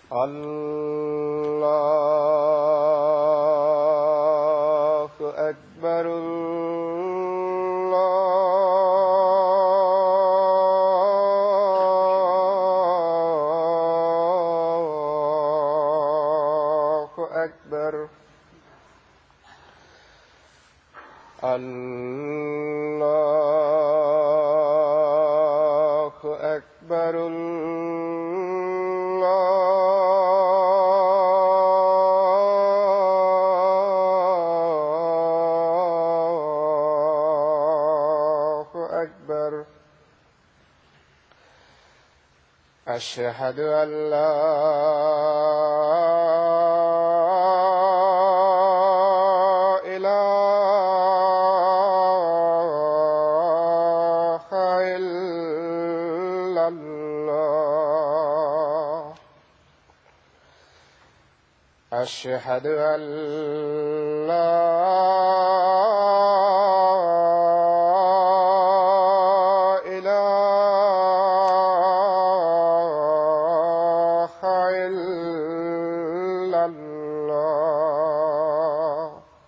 الله أكبر الله أكبر الله أكبر الله أكبر أشهد أن لا إله إلا الله أشهد أن لا إله إلا الله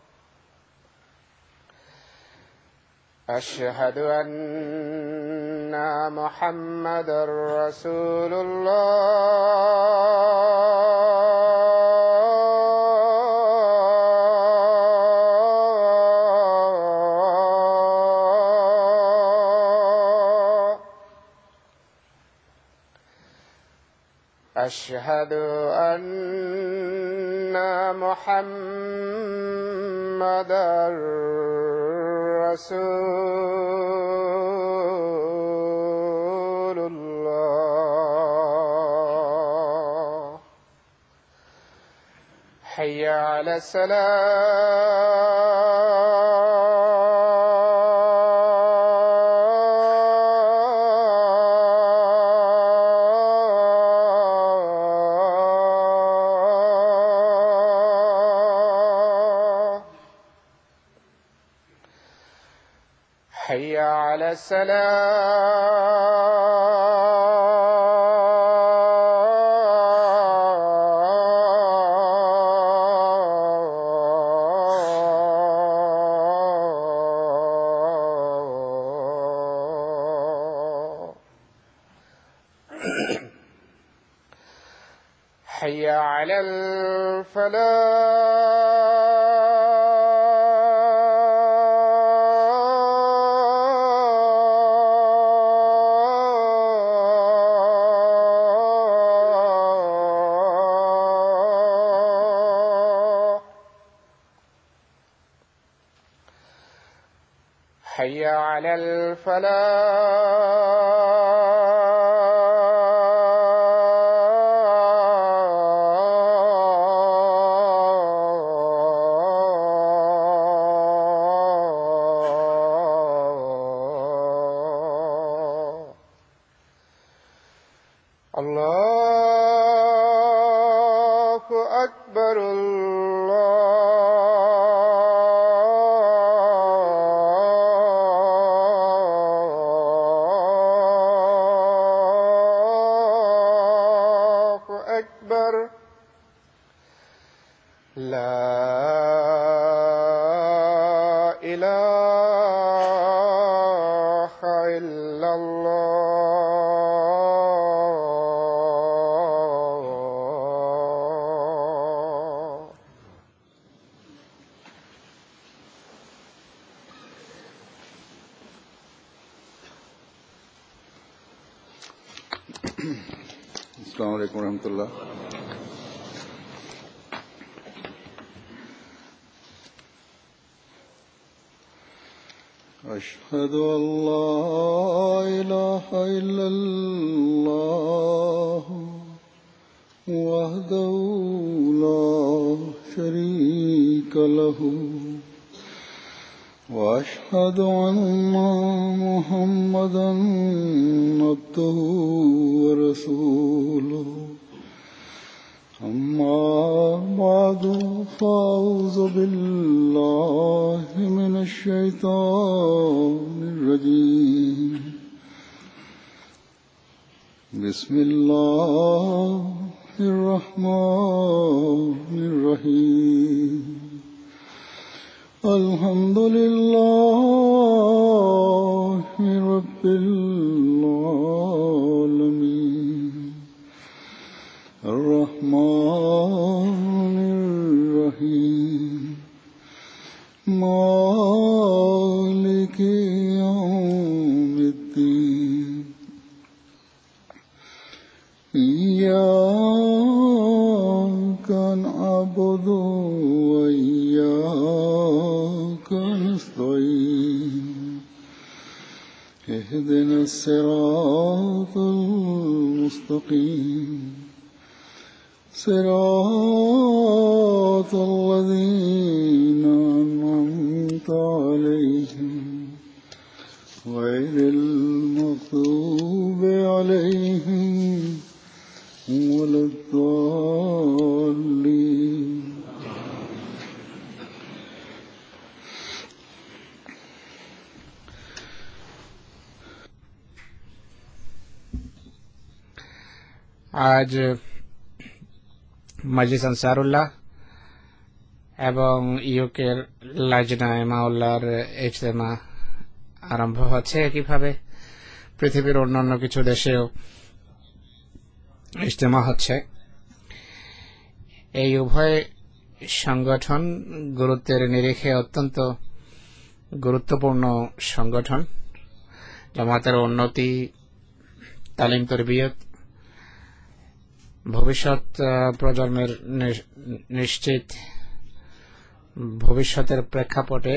أشهد أن محمدًا رسول الله أشهد أن محمدًا رسول الله حي على الصلاة حي على السلام حي على الفلاح حي على الفلاح الله أكبر الله أكبر لا إله إلا الله السلام عليكم ورحمة الله. أشهد أن لا إله إلا الله وحده لا شريك له وأشهد أن محمدًا عبده ورسوله أما بعد فأعوذ بالله من الشيطان الرجيم بسم الله الرحمن الرحيم الحمد لله رب العالمين الرحمن الرحيم مالك يوم الدين إياك نعبد وإياك نستعين اهدنا الصراط المستقيم صراط الذين أنعمت عليهم غير المغضوب عليهم ولا الضالين আজ মজলিস আনসারুল্লাহ এবং ইউকের লাজনা মাওলার ইজতেমা আরম্ভ হচ্ছে। একইভাবে পৃথিবীর অন্যান্য কিছু দেশেও ইজতেমা হচ্ছে। এই উভয় সংগঠন গুরুত্বের নিরিখে অত্যন্ত গুরুত্বপূর্ণ সংগঠন। জামাতের উন্নতি, তালিম তরবিয়ত, ভবিষ্যৎ প্রজন্মের নিশ্চিত ভবিষ্যতের প্রেক্ষাপটে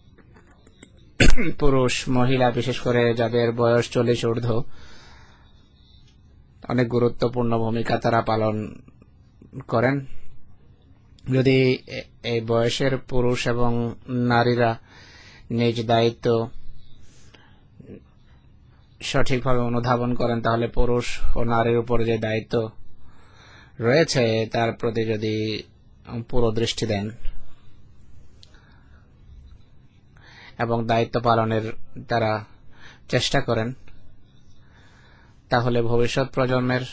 পুরুষ মহিলা বিশেষ করে যাদের বয়স 40 ঊর্ধ্ব অনেক গুরুত্বপূর্ণ ভূমিকা তারা পালন করেন। যদি এই বয়সের পুরুষ এবং নারীরা নিজ দায়িত্ব সঠিকভাবে অনুধাবন করেন তাহলে পুরুষ ও নারীর উপর যে দায়িত্ব রয়েছে তার প্রতি যদি পুরো দৃষ্টি দেন এবং দায়িত্ব পালনের তারা চেষ্টা করেন তাহলে ভবিষ্যৎ প্রজন্মের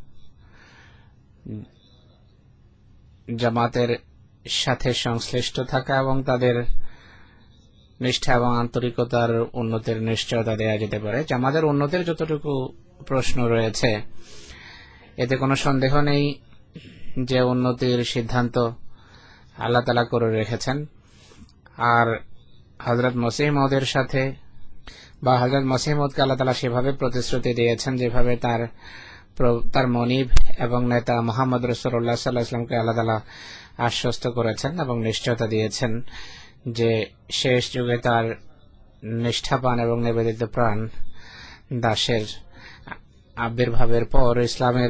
জামাতের সাথে সংশ্লিষ্ট থাকা এবং তাদের নিষ্ঠা এবং আন্তরিকতার উন্নতির নিশ্চয়তা দেওয়া যেতে পারে। জামাতের উন্নতির যতটুকু প্রশ্ন রয়েছে এতে কোনো সন্দেহ নেই যে উন্নতির সিদ্ধান্ত আল্লাহ তাআলা করে রেখেছেন। আর হযরত মসিহ মাউদের সাথে বা হযরত মসিহ মাউদকে আল্লাহ তাআলা সেভাবে প্রতিশ্রুতি দিয়েছেন যেভাবে তার মনিব এবং নেতা মুহাম্মদ রাসূলুল্লাহ সাল্লাল্লাহু আলাইহি ওয়াসাল্লামকে আল্লাহ তাআলা আশ্বস্ত করেছেন এবং নিশ্চয়তা দিয়েছেন যে শেষ যুগে তার নিষ্ঠাবান এবং নিবেদিত প্রাণ দাসের আবির্ভাবের পর ইসলামের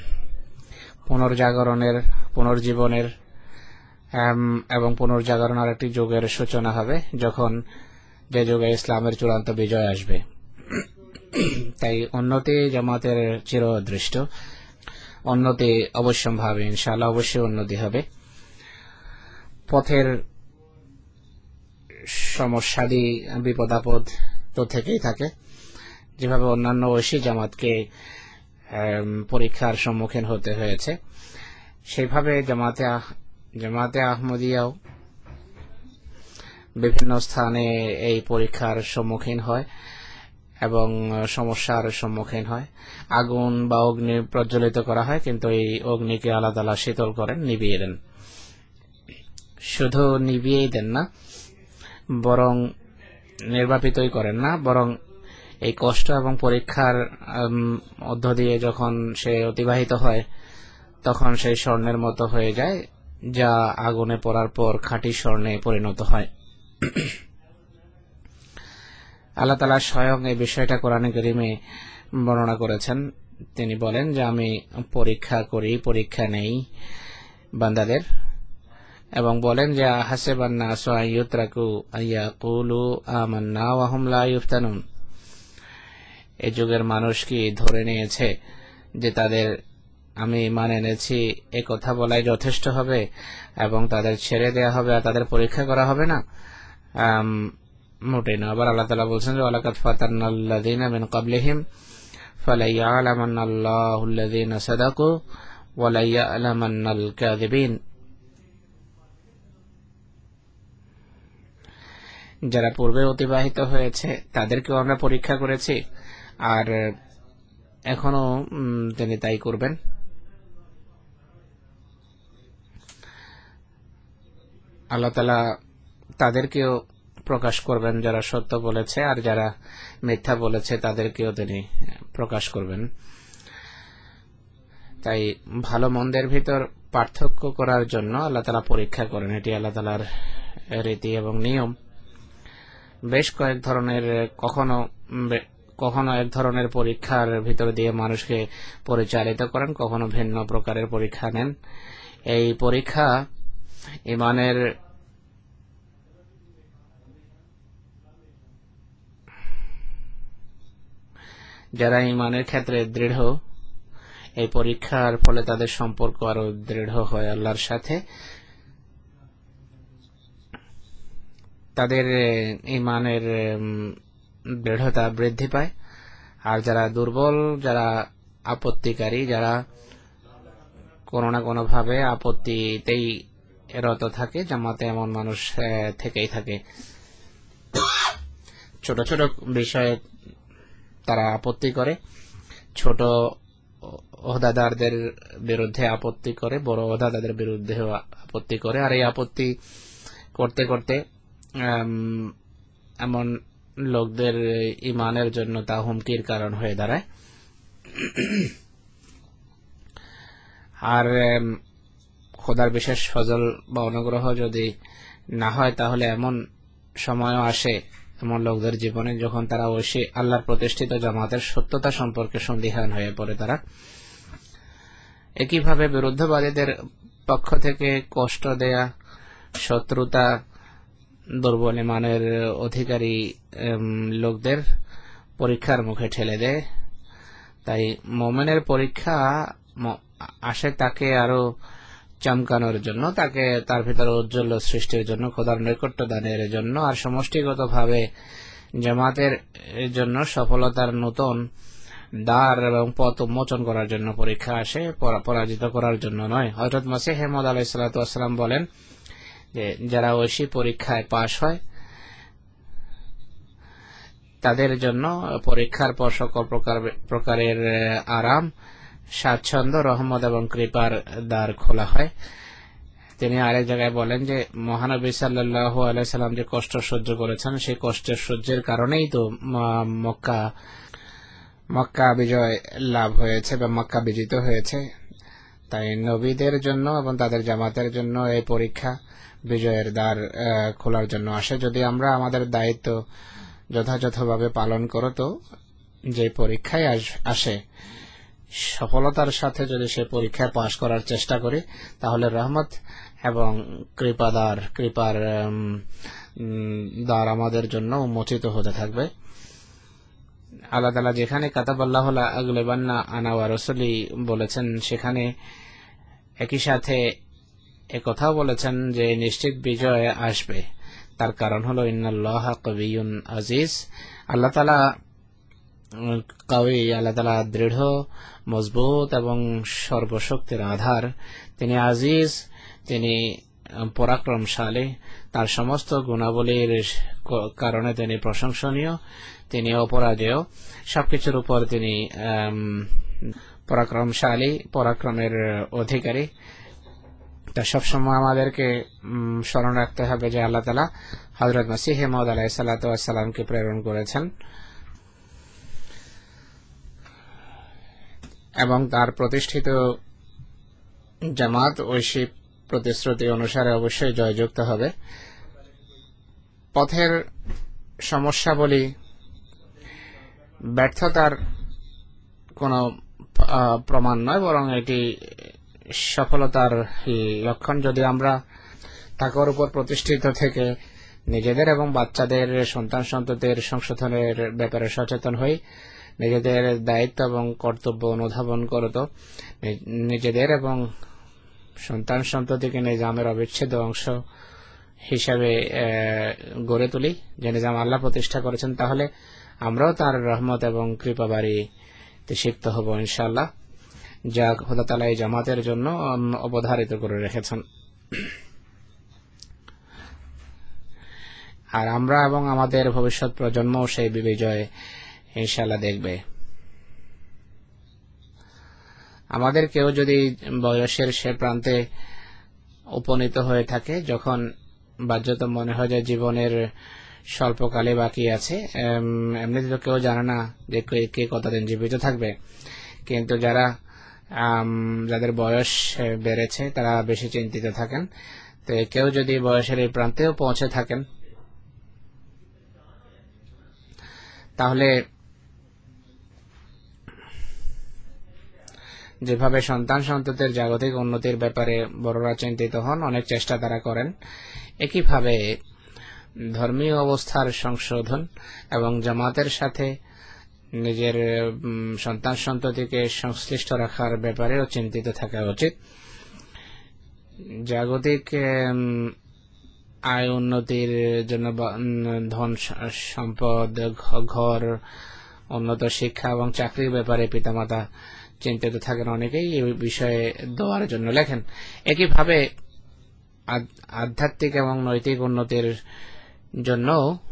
পুনর্জীবনের এবং পুনর্জাগরণ আরেকটি যুগের সূচনা হবে যখন যে যুগে ইসলামের চূড়ান্ত বিজয় আসবে। তাই উন্নতি জামাতের চিরদৃষ্ট, উন্নতি অবশ্যম্ভাবী, ইনশাআল্লাহ অবশ্যই উন্নতি হবে। পথের সমস্যাদি বিপদ আপদ তো থেকেই থাকে, যেভাবে অন্যান্য ঐশী জামাতকে পরীক্ষার সম্মুখীন হতে হয়েছে সেইভাবে জামাতে আহমদিয়াও বিভিন্ন স্থানে এই পরীক্ষার সম্মুখীন হয় এবং সমস্যার সম্মুখীন হয়। আগুন বা অগ্নি প্রজ্বলিত করা হয় কিন্তু এই অগ্নিকে আল্লাহ তাআলা শীতল করেন, নিভিয়ে দেন। শুধু নিভিয়েই দেন না, বরং নির্বাপিতই করেন না, বরং এই কষ্ট এবং পরীক্ষার মধ্য দিয়ে যখন সে অতিবাহিত হয় তখন সেই স্বর্ণের মতো হয়ে যায় যা আগুনে পড়ার পর খাঁটি স্বর্ণে পরিণত হয়। আল্লাহ তাআলা স্বয়ং এই বিষয়টা কোরআনে কারীমে বর্ণনা করেছেন। তিনি বলেন যে আমি পরীক্ষা নেই বান্দাদের, এবং বলেন যে হাসিবান নাসু আন ইউতরাকু আইয়াকুলু আমান্না ওয়া হুম লা ইফতানুন। এই যুগের মানুষ কি ধরে নিয়েছে যে তাদের আমি ঈমান এনেছি এই কথা বলাই যথেষ্ট হবে এবং তাদের ছেড়ে দেয়া হবে আর তাদের পরীক্ষা করা হবে না? মোটেই না। আবার আল্লাহ তাআলা বলছেন যে ওয়ালাকাদ ফাতান্নাল্লাযীনা মিন ক্বাবলিহিম ফালাইয়ালামান্নাল্লাহুল্লাযীনা সাদাকু ওয়ালা ইয়ালামান্নাল কাযিবিন। যারা পূর্বে অতিবাহিত হয়েছে তাদেরকেও আমরা পরীক্ষা করেছি, আর এখনো তিনি তাই করবেন। আল্লাহ তাআলা তাদেরকেও প্রকাশ করবেন যারা সত্য বলেছে, আর যারা মিথ্যা বলেছে তাদেরকেও তিনি প্রকাশ করবেন। তাই ভালো মন্দের ভিতর পার্থক্য করার জন্য আল্লাহ তাআলা পরীক্ষা করেন, এটি আল্লাহ তাআলার রীতি এবং নিয়ম। বেশ কয়েক ধরনের, কখনো এক ধরনের পরীক্ষার ভিতর দিয়ে মানুষকে পরিচালিত করেন, কখনো ভিন্ন প্রকারের পরীক্ষা নেন। এই পরীক্ষা ঈমানের যারা ঈমানের ক্ষেত্রে দৃঢ়, এই পরীক্ষার ফলে তাদের সম্পর্ক আরো দৃঢ় হয় আল্লাহর সাথে, তাদের ঈমানের দৃঢ়তা বৃদ্ধি পায়। আর যারা দুর্বল, যারা আপত্তিকারী, যারা কোনো না কোনো ভাবে আপত্তিতেই রত থাকে, জামাতে এমন মানুষ থেকেই থাকে। ছোট ছোট বিষয়ে তারা আপত্তি করে, ছোট ওহদাদারদের বিরুদ্ধে আপত্তি করে, বড় ওহদাদারদের বিরুদ্ধে আপত্তি করে। আর এই আপত্তি করতে করতে এমন লোকদের ঈমানের জন্য তা হুমকির কারণ হয়ে দাঁড়ায়। আর খোদার বিশেষ ফজল বা অনুগ্রহ যদি না হয়, তাহলে এমন সময়ও আসে এমন লোকদের জীবনে যখন তারা অবশ্যই আল্লাহর প্রতিষ্ঠিত জামাতের সত্যতা সম্পর্কে সন্দিহান হয়ে পড়ে। তারা একইভাবে বিরুদ্ধবাদীদের পক্ষ থেকে কষ্ট দেয়া, শত্রুতা, দুর্বল ঈমানের অধিকারী লোকদের পরীক্ষার মুখে ঠেলে দেয়। তাই মুমিনের পরীক্ষা আসে তাকে আরো চমকানোর জন্য, তাকে তার ভিতরে উজ্জ্বল সৃষ্টির জন্য, খোদার নৈকট্য দানের জন্য, আর সমষ্টিগতভাবে জামাতের জন্য সফলতার নতুন দ্বার এবং পথ উন্মোচন করার জন্য পরীক্ষা আসে, পরাজিত করার জন্য নয়। হযরত মসিহ মাউঊদ আলাইহিস সালাতু ওয়াস সালাম বলেন যে যারা ঐশী পরীক্ষায় পাশ হয় তাদের জন্য পরীক্ষার পর সকল প্রকারের আরাম, স্বাচ্ছন্দ্য, রহমত এবং কৃপার দ্বার খোলা হয়। তিনি আরেক জায়গায় বলেন যে মহানবী সাল্লাল্লাহু আলাইহি সাল্লাম যে কষ্ট সহ্য করেছেন, সেই কষ্টের সহ্যের কারণেই তো মক্কা বিজয় লাভ হয়েছে বা মক্কা বিজিত হয়েছে। তাই নবীদের জন্য এবং তাদের জামাতের জন্য এই পরীক্ষা বিজয়ের দ্বার খোলার জন্য আসে। যদি আমরা আমাদের দায়িত্ব যথাযথভাবে পালন করো, তো যে পরীক্ষায় আসে সফলতার সাথে যদি সে পরীক্ষায় পাশ করার চেষ্টা করি, তাহলে রহমত এবং কৃপার দ্বার আমাদের জন্য উন্মোচিত হতে থাকবে। আল্লাহ তাআলা যেখানে কাতাবাল্লাহু লা আগলিবান্না আনা ওয়া রাসূলি বলেছেন, সেখানে একই সাথে একথাও বলেছেন যে নিশ্চিত বিজয় আসবে। তার কারণ হলো ইন্নাল্লাহা কাবিয়্যুন আজিজ। আল্লাহ তাআলা কাউই, আল্লাহ তাআলা দৃঢ়, মজবুত এবং সর্বশক্তির আধার। তিনি আজিজ, তিনি পরাক্রমশালী, তার সমস্ত গুণাবলীর কারণে তিনি প্রশংসনীয়, তিনি অপরাজেয়, সবকিছুর উপর তিনি পরাক্রমশালী, পরাক্রমের অধিকারী। তা সবসময় আমাদেরকে স্মরণ রাখতে হবে যে আল্লাহ তাআলা হযরত মসিহ মাউঊদ আলাইহিস সালাতু ওয়াস সালামকে প্রেরণ করেছেন এবং তার প্রতিষ্ঠিত জামাত ঐশী প্রতিশ্রুতি অনুসারে অবশ্যই জয়যুক্ত হবে। পথের সমস্যাবলী ব্যর্থতার কোনো প্রমাণ নয়, বরং এটি সফলতার লক্ষণ। যদি আমরা তাকওয়ার উপর প্রতিষ্ঠিত থেকে নিজেদের এবং বাচ্চাদের, সন্তান সন্ততির সংশোধনের ব্যাপারে সচেতন হই, নিজেদের দায়িত্ব এবং কর্তব্য অনুধাবন করত, নিজেদের এবং সন্তান সন্ততিকে নিজামের অবিচ্ছেদ্য অংশ হিসাবে গড়ে তুলি, যে নিজাম আল্লাহ প্রতিষ্ঠা করেছেন, তাহলে আমরাও তার রহমত এবং কৃপা বাড়িতে সিক্ত হব ইনশাআল্লাহ। যা খোদা তাআলা এই জামাতের জন্য অবধারিত করে রেখেছেন। আর আমরা এবং আমাদের ভবিষ্যৎ প্রজন্ম সেই বিজয় ইনশাআল্লাহ দেখবে। আমাদের কেউ যদি বয়সের সে প্রান্তে উপনীত হয়ে থাকে, যখন বাহ্যত মনে হয় যে জীবনের স্বল্পকালে বাকি আছে, এমনিতে তো কেউ জানে না যে কে কতদিন জীবিত থাকবে, কিন্তু যাদের বয়স বেড়েছে তারা বেশি চিন্তিত থাকেন। তো কেউ যদি বয়সের এই প্রান্তেও পৌঁছে থাকেন, তাহলে যেভাবে সন্তান সন্ততির জাগতিক উন্নতির ব্যাপারে বড়রা চিন্তিত হন, অনেক চেষ্টা তারা করেন, একইভাবে ধর্মীয় অবস্থার সংশোধন এবং জামাতের সাথে নিজের সন্তান সন্ততিকে সংশ্লিষ্ট রাখার ব্যাপারেও চিন্তিত থাকা উচিত। জাগতিক আয় উন্নতির জন্য ধন সম্পদ, ঘর, উন্নত শিক্ষা এবং চাকরির ব্যাপারে পিতামাতা চিন্তিত থাকেন, অনেকেই এই বিষয়ে দোয়ার জন্য লেখেন। একইভাবে আধ্যাত্মিক এবং নৈতিক উন্নতির জন্য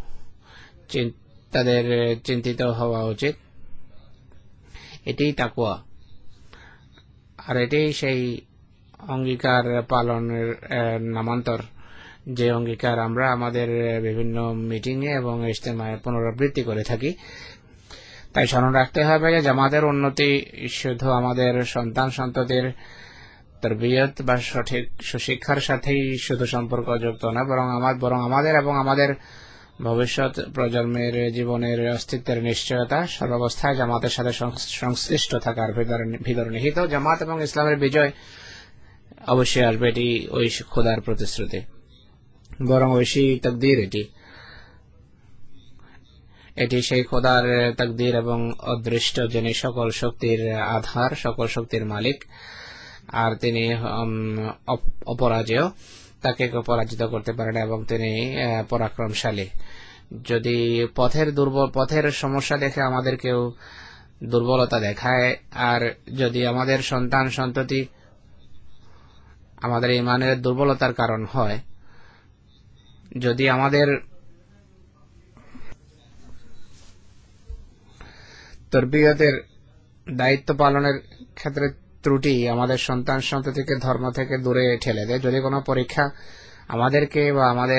তাদের চিন্তিত হওয়া উচিত। এটাই তাকওয়া, আর এটাই সেই অঙ্গীকার পালনের নামান্তর, যে অঙ্গীকার আমরা আমাদের বিভিন্ন মিটিংয়ে এবং ইজতেমায় পুনরাবৃত্তি করে থাকি। তাই স্মরণ রাখতে হবে যে জামাতের উন্নতি শুধু আমাদের সন্তান সন্ততির তরবিয়ত বা সঠিক সুশিক্ষার সাথেই শুধু সম্পর্কযুক্ত না, বরং আমাদের এবং আমাদের ভবিষ্যৎ প্রজন্মের জীবনের অস্তিত্বের নিশ্চয়তা সর্বাবস্থায় জামাতের সাথে সংশ্লিষ্ট থাকার ভিতরে নিহিত। জামাত এবং ইসলামের বিজয় অবশ্যই আসবে, এটি ওই খোদার প্রতিশ্রুতি, বরং ঐশী তাকদীর। এটি সেই খোদার তাকদীর এবং অদৃষ্ট, যিনি সকল শক্তির আধার, সকল শক্তির মালিক, আর তিনি অপরাজেয়, তাকে কেউ পরাজিত করতে পারে না, এবং তিনি পরাক্রমশালী। যদি পথের সমস্যা দেখে আমাদের কেউ দুর্বলতা দেখায়, আর যদি আমাদের সন্তান সন্ততি আমাদের ঈমানের দুর্বলতার কারণ হয়, যদি আমাদের তরবিয়তের দায়িত্ব পালনের ক্ষেত্রে ত্রুটি আমাদের সন্তান সন্ততিকে ধর্ম থেকে দূরে ঠেলে দেয়, যদি কোনো পরীক্ষা আমাদেরকে বা আমাদের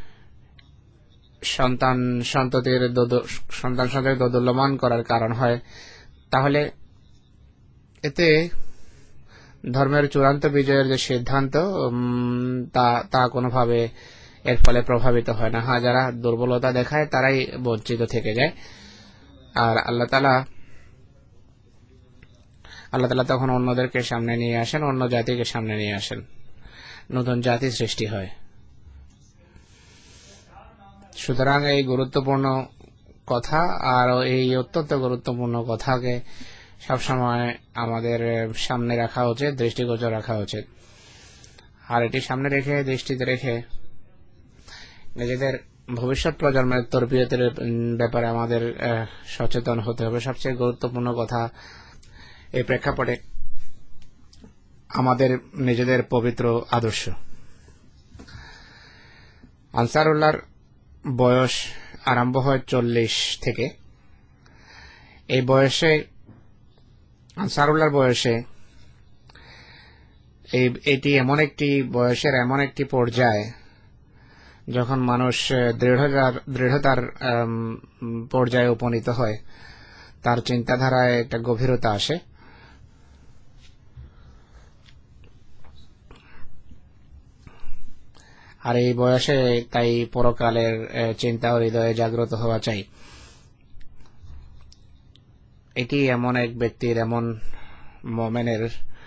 সন্তান সন্ততির দোদুল্যমান করার কারণ হয়, তাহলে এতে ধর্মের চূড়ান্ত বিজয়ের যে সিদ্ধান্ত তা কোনোভাবে এর ফলে প্রভাবিত হয় না। হ্যাঁ, যারা দুর্বলতা দেখায় তারাই বঞ্চিত থেকে যায়, আর আল্লাহ তাআলা তখন অন্যদেরকে সামনে নিয়ে আসেন, অন্য জাতিকে সামনে নিয়ে আসেন, নতুন জাতি সৃষ্টি হয়। সুতরাং এই গুরুত্বপূর্ণ কথা, আর এই অত্যন্ত গুরুত্বপূর্ণ কথাকে সবসময় আমাদের সামনে রাখা উচিত, দৃষ্টিগোচর রাখা উচিত। আর এটি সামনে রেখে, দৃষ্টিতে রেখে নিজেদের ভবিষ্যৎ প্রজন্মের তরবিয়তের ব্যাপারে আমাদের সচেতন হতে হবে। সবচেয়ে গুরুত্বপূর্ণ কথা এই প্রেক্ষাপটে আমাদের নিজেদের পবিত্র আদর্শ। আনসারুল্লাহর বয়স আরম্ভ হয় 40 থেকে। এই বয়সে, আনসারুল্লাহর বয়সে, এটি এমন একটি পর্যায় যখন মানুষ দৃঢ়তার পর্যায়ে উপনীত হয়, তার চিন্তাধারায় একটা গভীরতা আসে। আর এই বয়সে তাই পরকালের চিন্তা হৃদয়ে জাগ্রত হওয়া চাই। এটি এমন এক ব্যক্তির, এমন মুমিনের,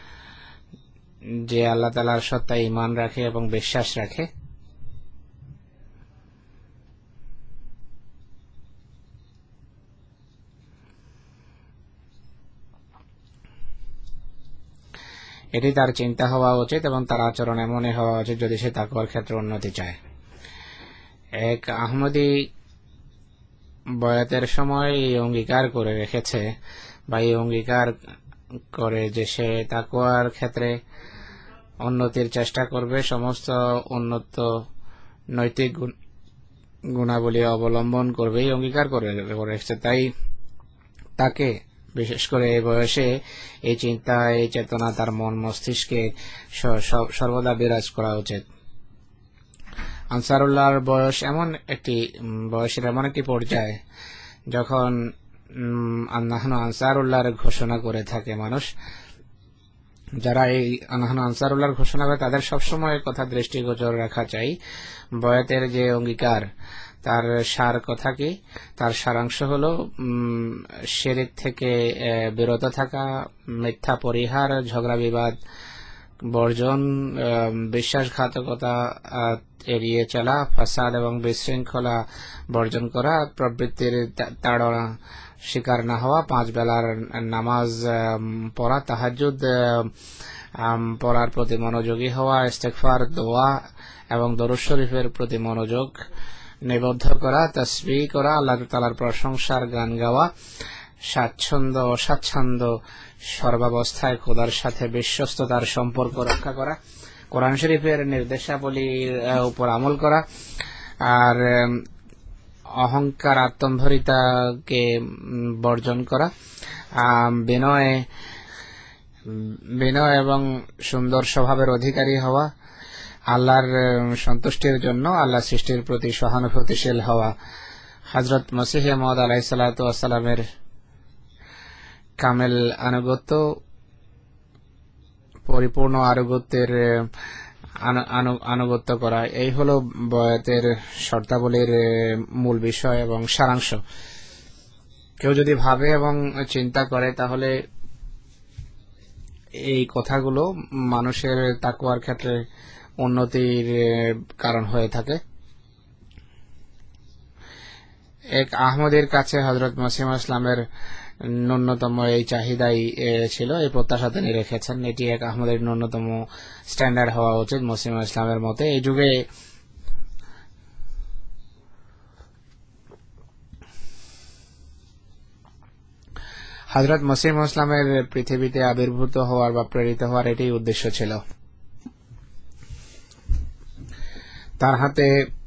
যে আল্লাহ তাআলার সত্তায় ঈমান রাখে এবং বিশ্বাস রাখে। এটি তার চিন্তা হওয়া উচিত এবং তার আচরণ এমনই হওয়া উচিত যদি সে তাকওয়ার ক্ষেত্রে উন্নতি চায়। এক আহমদী বয়াতের সময় এই অঙ্গীকার করে রেখেছে, বা এই অঙ্গীকার করে যে সে তাকওয়ার ক্ষেত্রে উন্নতির চেষ্টা করবে, সমস্ত উন্নত নৈতিক গুণাবলী অবলম্বন করবে, অঙ্গীকার করেছে। তাই তাকে বিশেষ করে এই বয়সে এই চিন্তা, এই চেতনা তার মন মস্তিষ্কে সর্বদা বিরাজ করা উচিত। আনসারুল্লাহর বয়স এমন একটি বয়সের এমন একটি পর্যায়ে যখন নাহনু আনসারুল্লাহর ঘোষণা করে থাকে মানুষ। যারা এই নাহনু আনসারুল্লাহর ঘোষণা করে তাদের সবসময় কথা দৃষ্টিগোচর রাখা চাই। বয়াতের যে অঙ্গীকার তার সার কথা কি? তার সারাংশ হলো শিরক থেকে বিরত থাকা, মিথ্যা পরিহার, ঝগড়া বিবাদ বর্জন, বিশ্বাসঘাতকতা এড়িয়ে চলা, ফাসাদ এবং বিশৃঙ্খলা বর্জন করা, প্রবৃত্তির তাড়না শিকার না হওয়া, 5 বেলার নামাজ পড়া, তাহাজ্জুদ পড়ার প্রতি মনোযোগী হওয়া, ইস্তেগফার, দোয়া এবং দরুদ শরীফের প্রতি মনোযোগ নিবদ্ধ করা, তাসবিহ করা, আল্লাহ তাআলার প্রশংসার গান গাওয়া, স্বাচ্ছন্দ্য অস্বাচ্ছন্দ্য সর্বাবস্থায় খোদার সাথে বিশ্বস্ততার সম্পর্ক রক্ষা করা, কোরআন শরীফের নির্দেশাবলীর উপর আমল করা, আর অহংকার আত্মম্ভরিতাকে বর্জন করা, বিনয় এবং সুন্দর স্বভাবের অধিকারী হওয়া, আল্লাহর সন্তুষ্টির জন্য আল্লাহ সৃষ্টির প্রতি সহানুভূতিশীল হওয়া, হযরত মসিহ মাউদ আলাইহিস সালাতু ওয়াস সালামের কামেল আনুগত্য, পরিপূর্ণ আনুগত্যের আনুগত্য করা, এই হলো বয়াতের শর্তাবলীর মূল বিষয় এবং সারাংশ। কেউ যদি ভাবে এবং চিন্তা করে তাহলে এই কথাগুলো মানুষের তাকওয়ার ক্ষেত্রে উন্নতির কারণ হয়ে থাকে। এক আহমদের কাছে হযরত মসিহ ইসলামের ন্যূনতম এই চাহিদাই ছিল, এই প্রত্যাশা তিনি রেখেছেন। এটি এক আহমদের ন্যূনতম স্ট্যান্ডার্ড হওয়া উচিত মসিহ ইসলামের মতে। এই যুগে হযরত মসিহ ইসলামের পৃথিবীতে আবির্ভূত হওয়ার বা প্রেরিত হওয়ার এটি উদ্দেশ্য ছিল। তার হাতে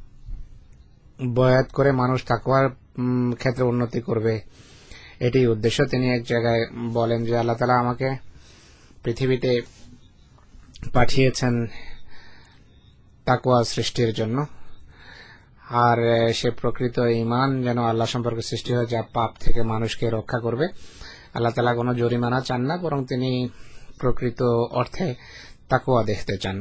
বয়াত করে মানুষ তাকওয়ার ক্ষেত্রে উন্নতি করবে, এটি উদ্দেশ্য। তিনি এক জায়গায় বলেন যে আল্লাহ তাআলা আমাকে পৃথিবীতে পাঠিয়েছেন তাকওয়া সৃষ্টির জন্য, আর সে প্রকৃত ঈমান যেন আল্লাহ সম্পর্কে সৃষ্টি হয় যা পাপ থেকে মানুষকে রক্ষা করবে। আল্লাহ তাআলা কোনো জরিমানা চান না, বরং তিনি প্রকৃত অর্থে তাকওয়া দেখতে চান,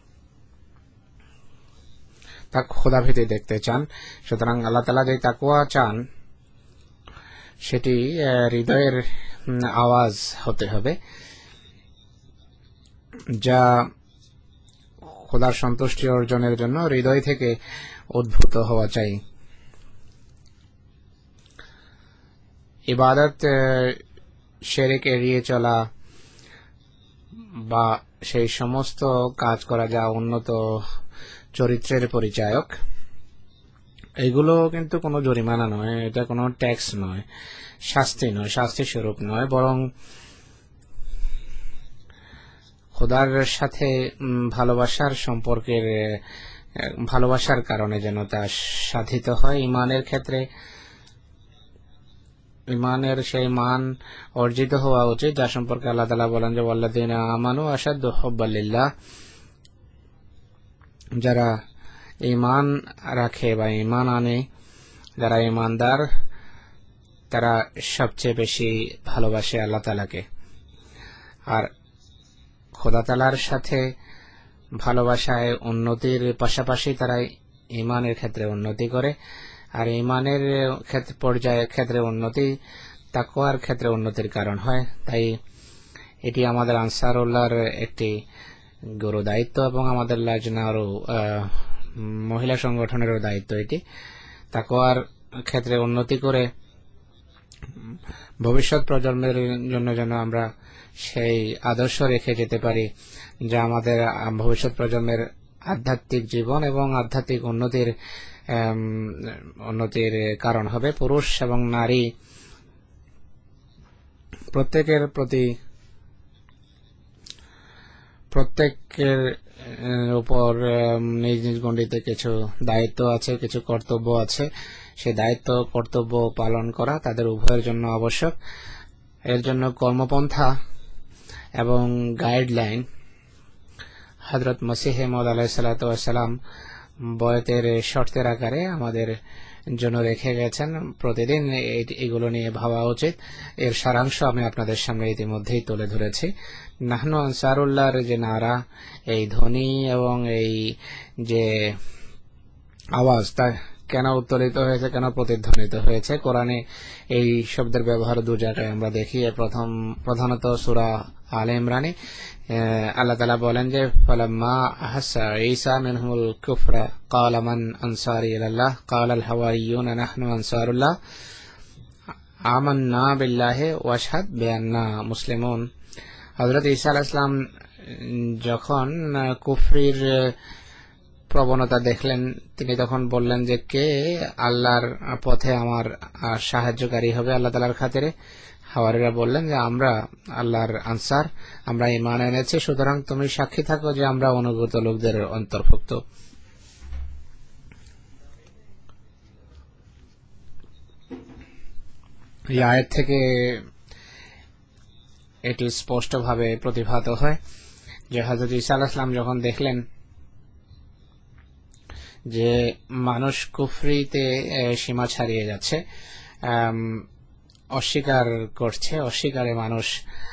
তা খোদাভীতি দেখতে চান। সুতরাং আল্লাহ তাআলা যে তাকওয়া চান সেটি হৃদয়ের আওয়াজ হতে হবে, যা খোদার সন্তুষ্টি অর্জনের জন্য হৃদয় থেকে উদ্ভূত হওয়া চাই। ইবাদত, শিরক এড়িয়ে চলা বা সেই সমস্ত কাজ করা যা উন্নত চরিত্রের পরিচায়ক, এগুলো কিন্তু কোনো জরিমানা নয়, এটা কোনো ট্যাক্স নয়, শাস্তি নয়, শাস্তি স্বরূপ নয়, বরং খোদার সাথে ভালোবাসার সম্পর্কের ভালোবাসার কারণে যেন তা সাধিত হয়। ঈমানের ক্ষেত্রে ঈমানের সেই মান অর্জিত হওয়া উচিত যা সম্পর্কে আল্লাহ তাআলা বলেন যে ওয়াল্লাযীনা আমানু আশাদ্দু হুব্বাল লিল্লাহ, যারা ঈমান রাখে বা ঈমান আনে, যারা ঈমানদার, তারা সবচেয়ে বেশি ভালোবাসে আল্লাহ তাআলাকে। আর খোদা তাআলার সাথে ভালোবাসায় উন্নতির পাশাপাশি তারা ঈমানের ক্ষেত্রে উন্নতি করে, আর ঈমানের ক্ষেত্রে উন্নতি তাকওয়ার ক্ষেত্রে উন্নতির কারণ হয়। তাই এটি আমাদের আনসারুল্লাহর একটি গুরু দায়িত্ব এবং আমাদের লাজনারও মহিলা সংগঠনেরও দায়িত্ব এটি, তাকওয়ার ক্ষেত্রে উন্নতি করে ভবিষ্যৎ প্রজন্মের জন্য যেন আমরা সেই আদর্শ রেখে যেতে পারি যা আমাদের ভবিষ্যৎ প্রজন্মের আধ্যাত্মিক জীবন এবং আধ্যাত্মিক উন্নতির কারণ হবে। পুরুষ এবং নারী প্রত্যেকের প্রতি প্রত্যেকের উপর নিজ নিজ গণ্ডিতে কিছু দায়িত্ব আছে, কিছু কর্তব্য আছে। সেই দায়িত্ব কর্তব্য পালন করা তাদের উভয়ের জন্য আবশ্যক। এর জন্য কর্মপন্থা এবং গাইডলাইন হযরত মসিহ মাউদ আলাইহিস সালাতু ওয়াস সালাম বয়াতের শর্তের আকারে আমাদের জন্য রেখে গেছেন। প্রতিদিন এগুলো নিয়ে ভাবা উচিত। এর সারাংশ আমি আপনাদের সামনে ইতিমধ্যেই তুলে ধরেছি। নাহনু আনসারুল্লাহর যে নারা, এই ধ্বনি এবং এই যে আওয়াজ, তা কেন উত্তোলিত হয়েছে, কেন প্রতিধ্বনিত হয়েছে? কোরআনে এই শব্দের ব্যবহার দু জায়গায় আমরা দেখি। প্রধানত সূরা আলে ইমরানে আল্লাহ তাআলা বলেন যে ফালাম্মা আহাসা ঈসা মিনহুল কুফরা ক্বালা মান আনসারি ইলাল্লাহ ক্বালা আল হাওয়ারিয়ুনা নাহনু আনসারুল্লাহ আমান্না বিল্লাহি ওয়াশহাদ বিআন্না মুসলিমুন। হযরত ঈসা আলাইহিস সালাম যখন কুফরির প্রবণতা দেখলেন, তিনি তখন বললেন যে কে আল্লাহর পথে আমার সাহায্যকারী হবে আল্লাহ তাআলার খাতিরে? হাওয়ারীরা বললেন যে আমরা আল্লাহর আনসার, আমরা ঈমান এনেছি, সুতরাং তুমি সাক্ষী থাকো যে আমরা অনুগত লোকদের অন্তর্ভুক্ত। এই আয়াত থেকে এটি স্পষ্টভাবে প্রতিভাত হয় যে হযরত ঈসা আলাইহিস সালাম যখন দেখলেন যে মানুষ কুফরিতে সীমা ছাড়িয়ে যাচ্ছে, অস্বীকার করছে, অস্বীকারে মানুষ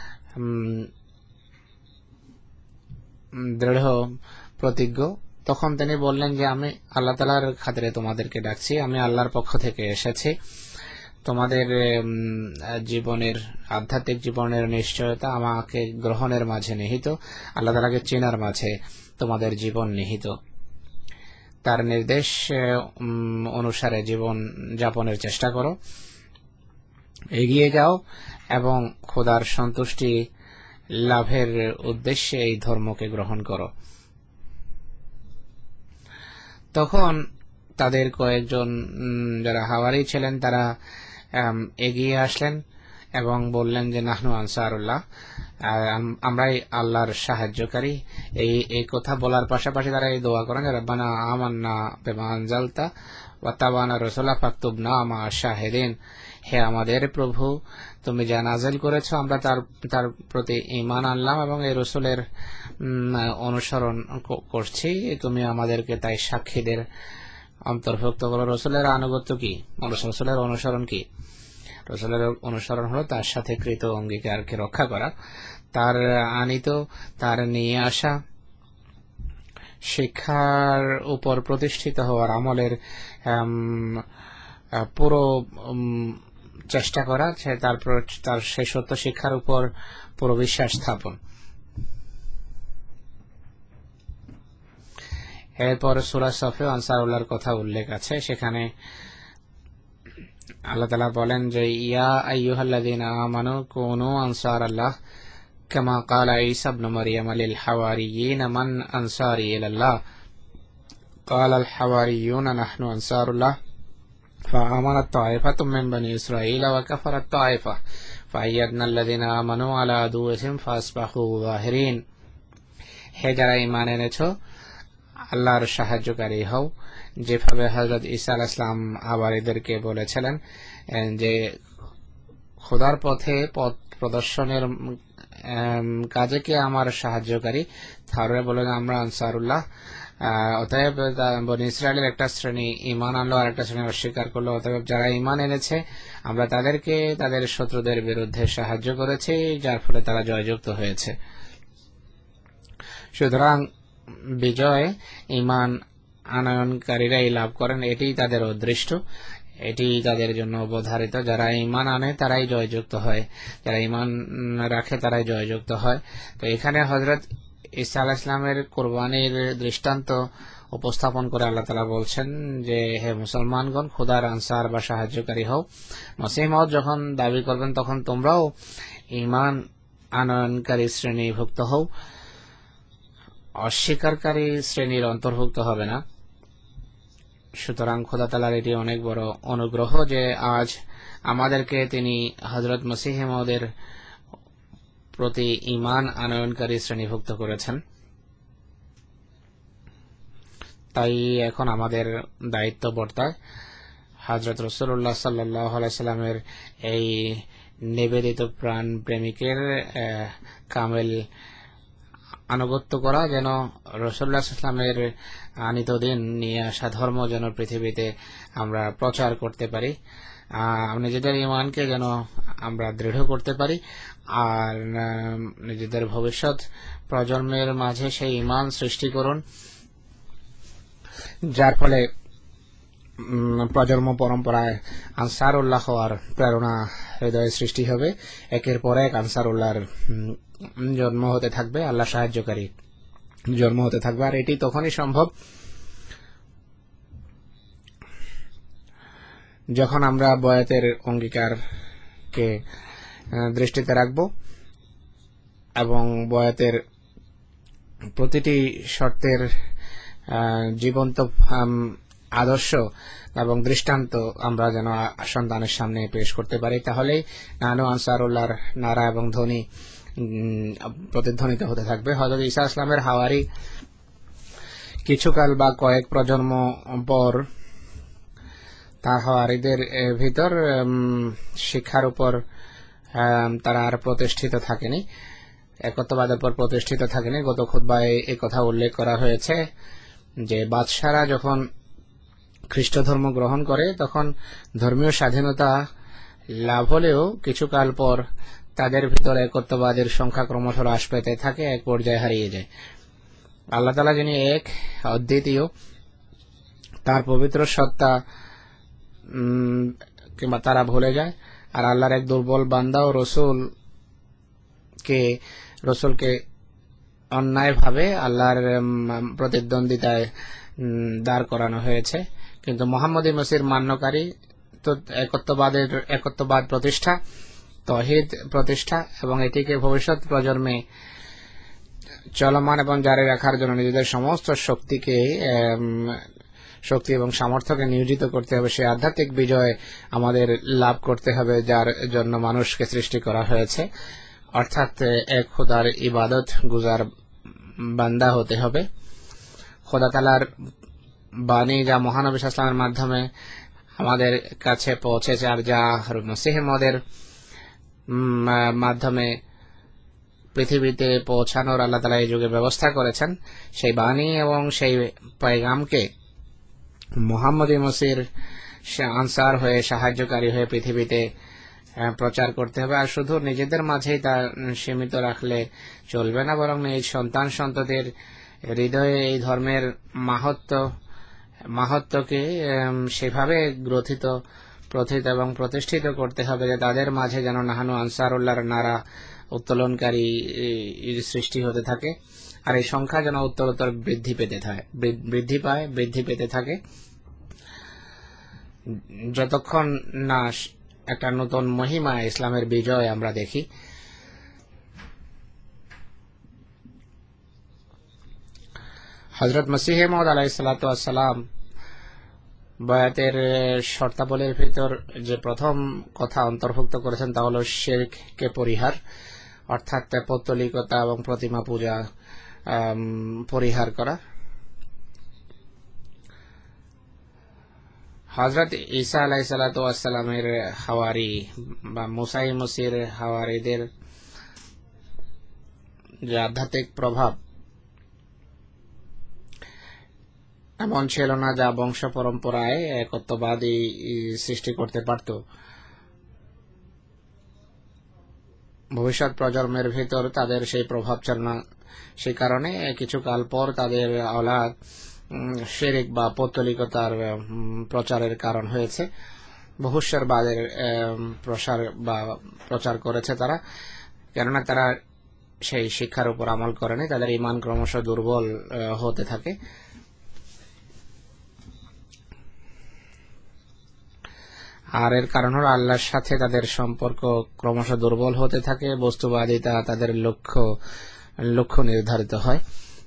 দৃঢ় প্রতিজ্ঞ, তখন তিনি বললেন যে আমি আল্লাহ তাআলার খাতিরে তোমাদেরকে ডাকছি, আমি আল্লাহর পক্ষ থেকে এসেছি। তোমাদের জীবনের, আধ্যাত্মিক জীবনের নিশ্চয়তা আমাকে গ্রহণের মাঝে নিহিত, আল্লাহ তাআলাকে চেনার মাঝে তোমাদের জীবন নিহিত। তার নির্দেশ অনুসারে জীবন যাপনের চেষ্টা করো, এগিয়ে যাও এবং খোদার সন্তুষ্টি লাভের উদ্দেশ্যে এই ধর্মকে গ্রহণ করো। তখন তাদের কয়েকজন যারা হাওয়ারি ছিলেন তারা এগিয়ে আসলেন এবং বললেন যে নাহনু আনসারুল্লাহ, আমরাই আল্লাহর সাহায্যকারী। এই কথা বলার পাশাপাশি তারা এই দোয়া করেন যে রব্বানা আমান্না বিমা আনজালতা ওয়া তাবানা রাসূলা ফাকতুবনা মা শাহিদিন। হে আমাদের প্রভু, তুমি যা নাযিল করেছো আমরা তার প্রতি ঈমান আনলাম এবং এই রাসূলের অনুসরণ করছি, তুমি আমাদেরকে তাই সাক্ষীদের অন্তর্ভুক্ত করো। রাসূলের আনুগত্য কি? রাসূলের অনুসরণ কি? রাসূলের অনুসরণ হলো তার সাথে কৃত অঙ্গীকারকে রক্ষা করা, তার আনিত, তার নিয়ে আসা শিক্ষার উপর প্রতিষ্ঠিত হওয়ার আমলের পুরো চেষ্টা করা, তার সেই সত্য শিক্ষার উপর পুরো বিশ্বাস স্থাপন। এরপর সূরা সফে আনসারুল্লাহর কথা উল্লেখ আছে। সেখানে আল্লাহ তাআলা বলেন যে ইয়া আইয়ুহাল্লাযীনা আমানু কুনু আনসারাল্লাহ কামা ক্বালা ঈসা ইবনে মারইয়াম লিল হাওয়ারিয়িনা মান আনসারি ইলাল্লাহ ক্বালা আল হাওয়ারিয়ুনা নাহনু আনসারুল্লাহ فآمنت طائفة من بني إسرائيل وكفرت طائفة فأيدنا الذين آمنوا على عدوهم فأصبحوا ظاهرين। হে যারা ঈমান এনেছো, আল্লাহর সাহায্যকারী হও, যেভাবে হযরত ঈসা আলাইহিস সালাম হাওয়ারীদেরকে বলেছিলেন যে খোদার পথে পথ প্রদর্শনের কাজে কে আমার সাহায্যকারী? তারা বলেন আমরা আনসারুল্লাহ। অতএব বনী ইসরায়েলের একটা শ্রেণী ঈমান আনলো আর একটা শ্রেণী অস্বীকার করলো। অতএব যারা ঈমান এনেছে আমরা তাদেরকে তাদের শত্রুদের বিরুদ্ধে সাহায্য করেছি, যার ফলে তারা জয়যুক্ত হয়েছে। সুতরাং বিজয় ঈমান আনয়নকারীরাই লাভ করেন, এটিই তাদের অদৃষ্ট, এটি তাদের জন্য অবধারিত। যারা ঈমান আনে তারাই জয়যুক্ত হয়, যারা ঈমান রাখে তারাই জয়যুক্ত হয়। তো এখানে হযরত ঈসা আলাইহিস সালামের কুরবানির দৃষ্টান্ত উপস্থাপন করে আল্লাহ তাআলা বলছেন যে হে মুসলমানগণ, খোদার আনসার বা সাহায্যকারী হও। মসিহ মাউদ যখন দাবি করবেন তখন তোমরাও ঈমান আনয়নকারী শ্রেণীভুক্ত হও, অস্বীকারী শ্রেণীর অন্তর্ভুক্ত হবে না। সুতরাং খোদা তাআলার এটি অনেক বড় অনুগ্রহ যে আজ আমাদেরকে তিনি হযরত মসিহ মাউদের প্রতি ঈমান আনয়নকারী শ্রেণীভুক্ত করেছেন। তাই এখন আমাদের দায়িত্ব বর্তায় হযরত রাসূলুল্লাহ সাল্লাল্লাহু আলাইহি সাল্লামের এই নিবেদিত প্রাণ প্রেমিকের কামেল আনুগত্য করা, যেন রাসূলুল্লাহ সাল্লাল্লাহু আলাইহি সাল্লামের আনিত দিন নিয়ে আসা ধর্ম যেন পৃথিবীতে আমরা প্রচার করতে পারি, নিজেদের ঈমানকে যেন আমরা দৃঢ় করতে পারি, আর নিজেদের ভবিষ্যৎ প্রজন্মের মাঝে সেই ঈমান সৃষ্টি করুন, যার ফলে প্রজন্ম পরম্পরায় আনসারুল্লাহ হওয়ার প্রেরণা হৃদয়ে সৃষ্টি হবে। একের পর এক আনসারুল্লাহর জন্ম হতে থাকবে, আল্লাহ সাহায্যকারী জন্ম হতে থাকবে। আর এটি তখনই সম্ভব যখন আমরা বয়াতের অঙ্গীকারকে দৃষ্টিতে রাখব এবং বয়াতের প্রতিটি শর্তের জীবন্ত আদর্শ এবং দৃষ্টান্ত আমরা যেন সন্তানের সামনে পেশ করতে পারি। তাহলেই নানু আনসারুল্লাহর নারা এবং ধ্বনি প্রতিধ্বনিত হতে থাকবে। হযরত ঈসা ইসলামের হাওয়ারি কিছুকাল বা কয়েক প্রজন্ম পর তার হাওয়ারিদের ভিতর শিক্ষার উপর তারা আর প্রতিষ্ঠিত থাকেনি, একত্ববাদের উপর প্রতিষ্ঠিত থাকেনি। গত খুতবায় এই কথা উল্লেখ করা হয়েছে যে বাদশারা যখন খ্রিস্ট ধর্ম গ্রহণ করে তখন ধর্মীয় স্বাধীনতা লাভ হলেও কিছুকাল পর তাদের ভিতর একত্ববাদের সংখ্যা ক্রমশ হ্রাস পেতে থাকে, এক পর্যায়ে হারিয়ে যায়। আল্লাহ তাআলা যিনি এক, অদ্বিতীয়, তার পবিত্র সত্তা কিংবা তারা ভুলে যায়, আর আল্লাহর এক দুর্বল বান্দা ও রসুলকে অন্যায়ভাবে আল্লাহর প্রতিদ্বন্দ্বিতায় দাঁড় করানো হয়েছে। কিন্তু মুহাম্মদী মসির মান্যকারী তো একত্ববাদ প্রতিষ্ঠা, তাওহীদ প্রতিষ্ঠা এবং এটিকে ভবিষ্যৎ প্রজন্মে চলমান এবং জারি রাখার জন্য নিজেদের সমস্ত শক্তি এবং সামর্থ্যকে নিয়োজিত করতে হবে। সেই আধ্যাত্মিক বিজয় আমাদের লাভ করতে হবে যার জন্য মানুষকে সৃষ্টি করা হয়েছে, অর্থাৎ এক খোদার ইবাদত গুজার বান্দা হতে হবে। খোদা তাআলার বাণী যা মহানবী সাল্লাল্লাহু আলাইহি ওয়াসাল্লামের মাধ্যমে আমাদের কাছে পৌঁছেছে আর যা মসিহ মওউদের মাধ্যমে পৃথিবীতে পৌঁছানোর আল্লাহ তাআলা এই যুগে ব্যবস্থা করেছেন, সেই বাণী এবং সেই পয়গামকে মুহাম্মদী মসির আনসার হয়ে, সাহায্যকারী হয়ে পৃথিবীতে প্রচার করতে হবে। আর শুধু নিজেদের মাঝেই তা সীমিত রাখলে চলবে না, বরং এই সন্তান সন্ততির হৃদয়ে এই ধর্মের মাহাত্ম্যকে সেভাবে প্রথিত এবং প্রতিষ্ঠিত করতে হবে যে তাদের মাঝে যেন নাহানু আনসারুল্লাহর নারা উত্তোলনকারী সৃষ্টি হতে থাকে, আর এই সংখ্যা যেন উত্তরোত্তর বৃদ্ধি পেতে থাকে যতক্ষণ না একটা নতুন মহিমা ইসলামের বিজয় আমরা দেখি। হযরত মসিহ মাউদ আলাইহিস সালাতু ওয়াস সালাম বয়াতের শর্তাবলীর ভিতর যে প্রথম কথা অন্তর্ভুক্ত করেছেন তা হল শিরককে পরিহার, অর্থাৎ পৌত্তলিকতা এবং প্রতিমা পূজা পরিহার করা। হযরত ঈসা আলাইহিস সালাতু ওয়াস সালামের হাওয়ারি বা মুসা মসির হাওয়ারিদের যে আধ্যাত্মিক প্রভাব এমন ছিল না যা বংশ পরম্পরায় একত্ববাদী সৃষ্টি করতে পারত। ভবিষ্যৎ প্রজন্মের ভিতর তাদের সেই প্রভাব ছিল না, সে কারণে কিছুকাল পর তাদের আওলাদ শিরক বা পৌত্তলিকতার প্রচারের কারণ হয়েছে। বহুশ্বরবাদের প্রচার করেছে তারা, কেননা তারা সেই শিক্ষার উপর আমল করেনি, তাদের ঈমান ক্রমশ দুর্বল হতে থাকে। আর এর কারণ হল আল্লাহর সাথে তাদের সম্পর্ক ক্রমশ দুর্বল হতে থাকে, বস্তুবাদিতা তাদের লক্ষ্য নির্ধারিত হয়।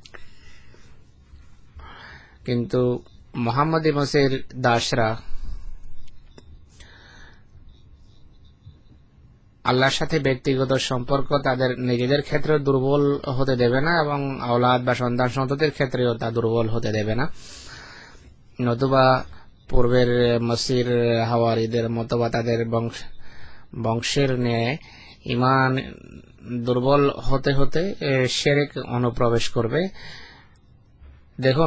কিন্তু মুহাম্মদী মসির দাসরা আল্লাহর সাথে ব্যক্তিগত সম্পর্ক তাদের নিজেদের ক্ষেত্রে দুর্বল হতে দেবে না এবং আওলাদ বা সন্তান সন্ততির ক্ষেত্রেও তা দুর্বল হতে দেবে না। নতুবা পূর্বের মসির হাওয়ারিদের মতো বা তাদের বংশের নিয়ে ঈমান দুর্বল হতে হতে শিরক অনুপ্রবেশ করবে। দেখুন,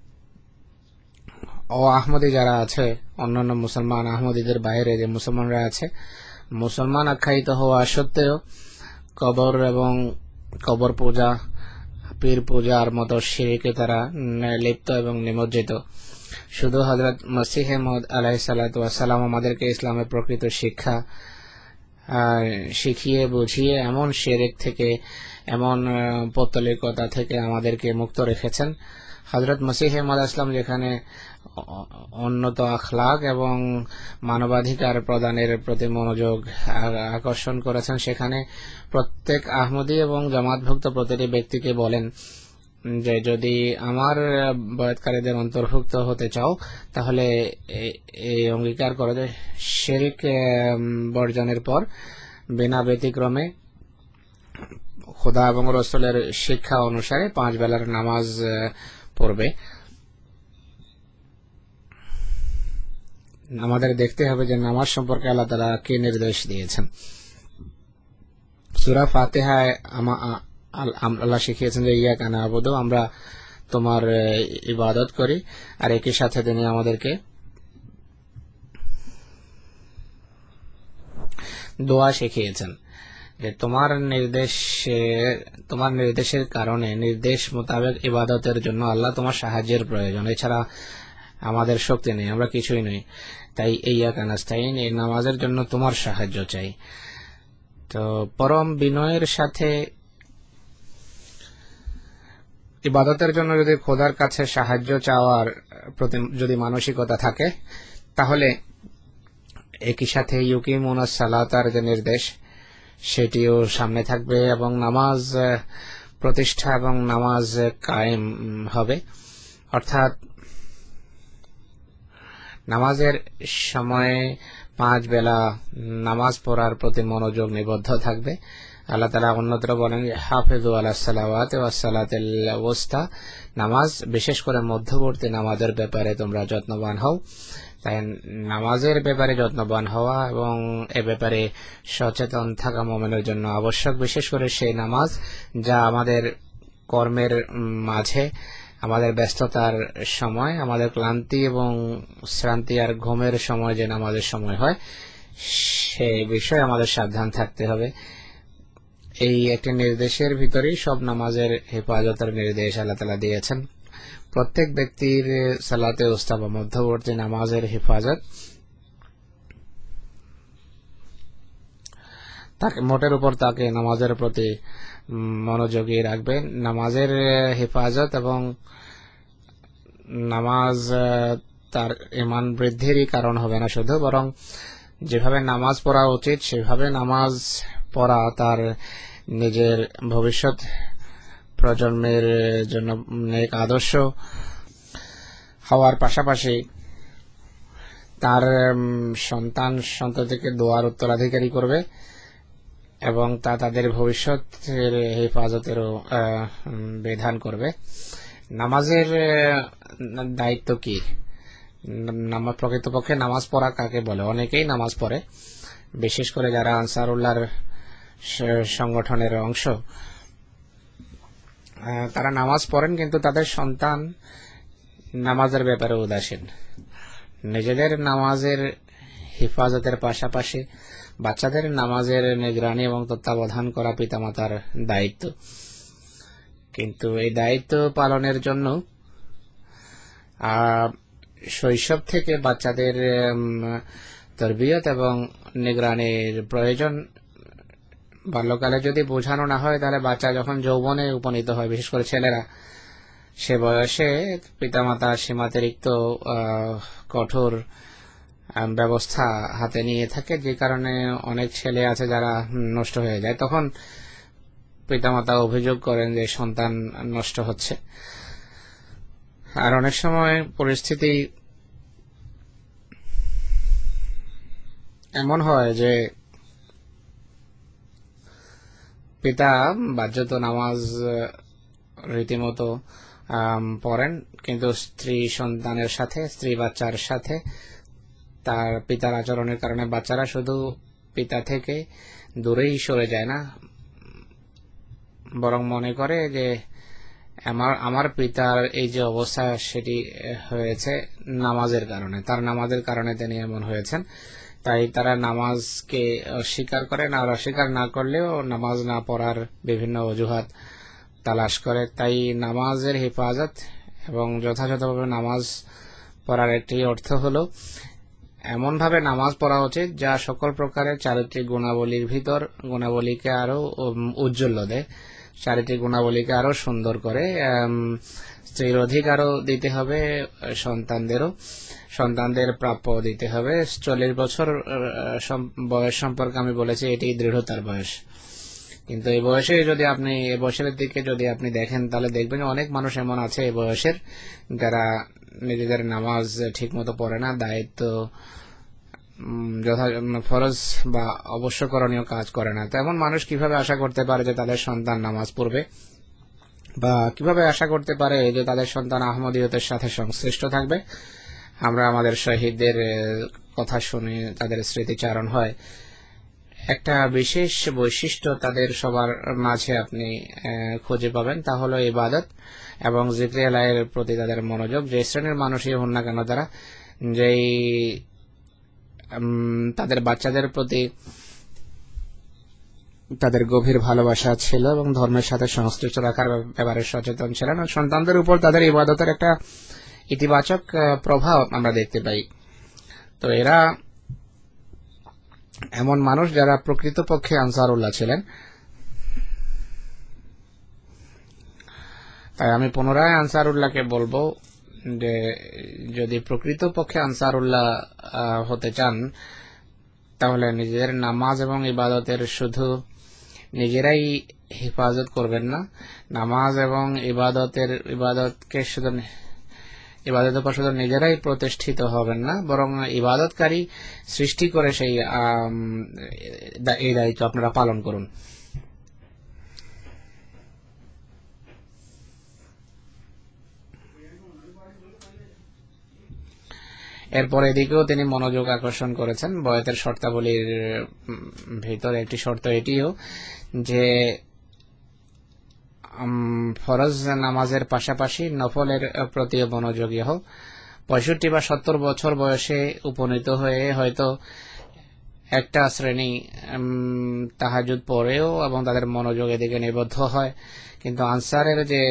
আহমদী যারা আছে, অন্যান্য মুসলমান আহমদীদের বাইরে যে মুসলমানরা আছে, মুসলমান আখ্যায়িত হওয়া সত্ত্বেও কবর এবং কবর পূজা, পীর পূজার মতো শিরকে তারা লিপ্ত এবং নিমজ্জিত। শুধু হযরত মসিহ মাউদ আলাইহিস সালাতু ওয়াস সালাম আমাদেরকে ইসলামের প্রকৃত শিক্ষা শিখিয়ে বুঝিয়ে এমন শিরক থেকে, এমন পৌত্তলিকতা থেকে আমাদেরকে মুক্ত রেখেছেন। হযরত মসিহ মাউদ ইসলাম যেখানে উন্নত আখলাক এবং মানবাধিকার প্রদানের প্রতি মনোযোগ আকর্ষণ করেছেন, সেখানে প্রত্যেক আহমদী এবং জামাতভুক্ত প্রতিটি ব্যক্তিকে বলেন যে যদি আমার বয়াতকারীদের অন্তর্ভুক্ত হতে চাও তাহলে এই অঙ্গীকার করো যে শিরক বর্জনের পর বিনা ব্যতিক্রমে খোদা এবং রাসূলের শিক্ষা অনুসারে 5 বেলার নামাজ পড়বে। আমাদের দেখতে হবে যে নামাজ সম্পর্কে আল্লাহ তাআলা কি নির্দেশ দিয়েছেন। সূরা ফাতিহায় আল্লাহ শিখিয়েছেন যে ইয়াকা না'বুদু, আমরা তোমার ইবাদত করি, আর একই সাথে তিনি আমাদেরকে দোয়া শিখিয়েছেন যে তোমার নির্দেশের কারণে, নির্দেশ মোতাবেক ইবাদতের জন্য আল্লাহ তোমার সাহায্যের প্রয়োজন, এছাড়া আমাদের শক্তি নেই, আমরা কিছুই নই। তাই ইয়াকা নাস্তাইন, এই নামাজের জন্য তোমার সাহায্য চাই। তো পরম বিনয়ের সাথে ইবাদতের জন্য যদি খোদার কাছে সাহায্য চাওয়ার প্রতি যদি মানসিকতা থাকে, তাহলে একই সাথে ইউকিমুনাস সালাতার যে নির্দেশ সেটিও সামনে থাকবে এবং নামাজ প্রতিষ্ঠা এবং নামাজ কায়েম হবে। অর্থাৎ নামাজের সময়ে 5 বেলা নামাজ পড়ার প্রতি মনোযোগ নিবদ্ধ থাকবে। আল্লাহ তাআলা অন্যত্র বলেন হাফিজু আলাস সালাওয়াতি ওয়াস সালাতিল ওয়াসতা, নামাজ বিশেষ করে মধ্যবর্তী নামাজের ব্যাপারে তোমরা যত্নবান হও। তাই নামাজের ব্যাপারে যত্নবান হওয়া এবং এ ব্যাপারে সচেতন থাকা মুমিনের জন্য আবশ্যক, বিশেষ করে সেই নামাজ যা আমাদের কর্মের মাঝে, আমাদের ব্যস্ততার সময়, আমাদের ক্লান্তি এবং শ্রান্তি আর ঘুমের সময় যে নামাজের সময় হয়, সেই বিষয়ে আমাদের সাবধান থাকতে হবে। এই একটি নির্দেশের ভিতরেই সব নামাজের হেফাজতের নির্দেশ আল্লাহ তাআলা দিয়েছেন। প্রত্যেক ব্যক্তির সালাতে উস্তা বা মধ্যবর্তী নামাজের হেফাজত তাকে মোটের উপর তাকে নামাজের প্রতি মনোযোগী রাখবে। নামাজের হেফাজত এবং নামাজ তার ঈমান বৃদ্ধিরই কারণ হবে না শুধু, বরং যেভাবে নামাজ পড়া উচিত সেভাবে নামাজ পড়া তার নিজের ভবিষ্যৎ প্রজন্মের জন্য এক আদর্শ হওয়ার পাশাপাশি তার সন্তান সন্ততিকে দোয়ার উত্তরাধিকারী করবে এবং তা তাদের ভবিষ্যতের হেফাজতেরও বিধান করবে। নামাজের দায়িত্ব কি? প্রকৃতপক্ষে নামাজ পড়া কাকে বলে? অনেকেই নামাজ পড়ে, বিশেষ করে যারা আনসারুল্লাহর সংগঠনের অংশ, তারা নামাজ পড়েন কিন্তু তাদের সন্তান নামাজের ব্যাপারে উদাসীন। নিজেদের নামাজের হেফাজতের পাশাপাশি বাচ্চাদের নামাজের নিগরানি এবং তত্ত্বাবধান করা পিতামাতার দায়িত্ব। কিন্তু এই দায়িত্ব পালনের জন্য শৈশব থেকে বাচ্চাদের তরবিয়ত এবং নিগরানির প্রয়োজন। বাল্যকালে যদি বোঝানো না হয় তাহলে বাচ্চা যখন যৌবনে উপনীত হয়, বিশেষ করে ছেলেরা, সে বয়সে পিতামাতা সীমাতিরিক্ত কঠোর ব্যবস্থা হাতে নিয়ে থাকে, যে কারণে অনেক ছেলে আছে যারা নষ্ট হয়ে যায়। তখন পিতামাতা অভিযোগ করেন যে সন্তান নষ্ট হচ্ছে। আর অনেক সময় পরিস্থিতি এমন হয় যে পিতা বাধ্যত নামাজ রীতিমতো পড়েন, কিন্তু স্ত্রী সন্তানের সাথে, স্ত্রী বাচ্চার সাথে তার পিতার আচরণের কারণে বাচ্চারা শুধু পিতা থেকে দূরেই সরে যায় না, বরং মনে করে যে আমার পিতার এই যে অবস্থা সেটি হয়েছে নামাজের কারণে, তার নামাজের কারণে তিনি এমন হয়েছেন। তাই তারা নামাজকে অস্বীকার করে না, আর অস্বীকার না করলেও নামাজ না পড়ার বিভিন্ন অজুহাত তালাশ করে। তাই নামাজের হেফাজত এবং যথাযথভাবে নামাজ পড়ার একটি অর্থ হলো এমনভাবে নামাজ পড়া উচিত যা সকল প্রকারের চারিত্রিক গুণাবলীর ভিতর গুণাবলীকে আরো উজ্জ্বল দেয়, চারিত্রিক গুণাবলীকে আরো সুন্দর করে। স্ত্রীর অধিকারও দিতে হবে, সন্তানদের প্রাপ্য দিতে হবে। 40 বছর বয়স সম্পর্কে আমি বলেছি এটি দৃঢ়তার বয়স, কিন্তু এই বয়সে যদি আপনি এই বয়সের দিকে যদি আপনি দেখেন তাহলে দেখবেন অনেক মানুষ এমন আছে এই বয়সের যারা নিজেদের নামাজ ঠিক মতো পড়ে না, দায়িত্ব ফরজ বা অবশ্য করণীয় কাজ করে না। তো এমন মানুষ কিভাবে আশা করতে পারে যে তাদের সন্তান নামাজ পড়বে, বা কিভাবে আশা করতে পারে যে তাদের সন্তান আহমদীয়তের সাথে সংশ্লিষ্ট থাকবে? আমরা আমাদের শহীদদের কথা শুনে তাদের স্মৃতিচারণ হয়। একটা বিশেষ বৈশিষ্ট্য তাদের সবার মাঝে আপনি খুঁজে পাবেন, তা হলো ইবাদত এবং জিকরে আল্লাহর প্রতি তাদের মনোযোগ। যে শ্রেণীর মানুষই হন না কেন তারা, যেই তাদের বাচ্চাদের প্রতি তাদের গভীর ভালোবাসা ছিল এবং ধর্মের সাথে সংশ্লিষ্ট রাখার ব্যাপারে সচেতন ছিলেন, সন্তানদের উপর তাদের ইবাদতের একটা ইতিবাচক প্রভাব আমরা দেখতে পাই। তো এরা এমন মানুষ যারা প্রকৃতপক্ষে আনসারুল্লাহ ছিলেন। তাই আমি পুনরায় আনসারুল্লাহকে বলবো যে যদি প্রকৃতপক্ষে আনসারুল্লাহ হতে চান তাহলে নিজেদের নামাজ এবং ইবাদতের শুধু নিজেরাই হেফাজত করবেন না, নামাজ এবং ইবাদতের উপর শুধু নিজেরাই প্রতিষ্ঠিত হবেন না, বরং ইবাদতকারী সৃষ্টি করে সেই এই দায়িত্ব আপনারা পালন করুন। এরপর এদিকেও তিনি মনোযোগ আকর্ষণ করেছেন। বয়াতের শর্তাবলীর ভিতরে একটি শর্ত এটিও যে ফরজ নামাজের পাশাপাশি নফলের প্রতিও মনোযোগী হোক। 65 বা 70 বছর বয়সে উপনীত হয়ে হয়তো একটা শ্রেণী তাহাজ্জুদ পড়েও এবং তাদের মনোযোগ এদিকে নিবদ্ধ হয়, কিন্তু আনসারের যে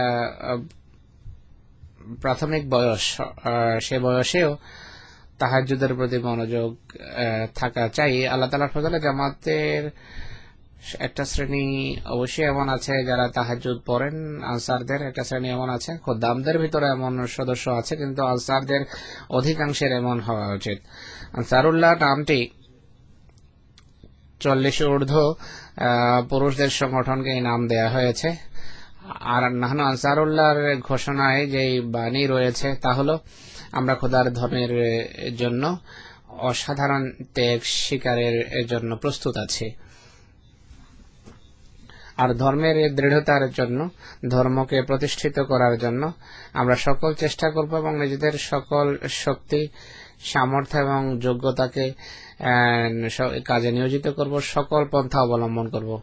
প্রাথমিক বয়স সে বয়সেও তাহাজ্জুদের প্রতি মনোযোগ থাকা চাই। আল্লাহ তাআলার ফজলে জামাতের একটা শ্রেণী অবশ্যই এমন আছে যারা তাহাজ্জুদ পড়েন, আনসারদের একটা শ্রেণী এমন আছে, খোদ্দামদের ভিতরে এমন সদস্য আছে, কিন্তু আনসারদের অধিকাংশের এমন হওয়া উচিত। আনসারুল্লাহ নামটি 40 ঊর্ধ্ব পুরুষদের সংগঠনকে এই নাম দেয়া হয়েছে। আর নাহনু আনসারুল্লাহর ঘোষণায় যে বাণী রয়েছে তা হলো আমরা খোদার ধর্মের জন্য অসাধারণ ত্যাগ স্বীকারের জন্য প্রস্তুত আছি, আর ধর্মের দৃঢ়তার জন্য, ধর্মকে প্রতিষ্ঠিত করার জন্য আমরা সকল চেষ্টা করব এবং নিজেদের সকল শক্তি, সামর্থ্য এবং যোগ্যতাকে কাজে নিয়োজিত করব, সকল পন্থা অবলম্বন করব।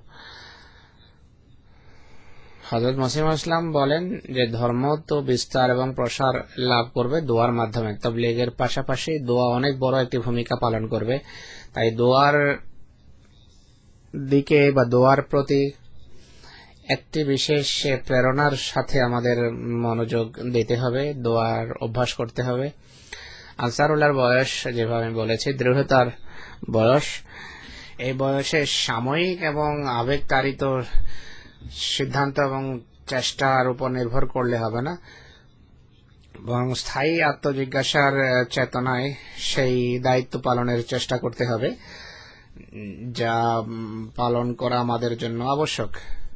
হযরত মসিহ ইসলাম বলেন যে ধর্ম তো বিস্তার এবং প্রসার লাভ করবে দোয়ার মাধ্যমে, তাবলীগের পাশাপাশি দোয়া অনেক বড় একটি ভূমিকা পালন করবে। তাই দোয়ার দিকে বা দোয়ার প্রতি একটি বিশেষ প্রেরণার সাথে আমাদের মনোযোগ দিতে হবে, দোয়ার অভ্যাস করতে হবে। আনসারুল্লাহর বয়স যেভাবে বলেছি দৃঢ়তার বয়স, এই বয়সে সাময়িক এবং আবেগতাড়িত সিদ্ধান্ত এবং চেষ্টার উপর নির্ভর করলে হবে না, বরং স্থায়ী আত্মজিজ্ঞাসার চেতনায় সেই দায়িত্ব পালনের চেষ্টা করতে হবে যা পালন করা আমাদের জন্য আবশ্যক।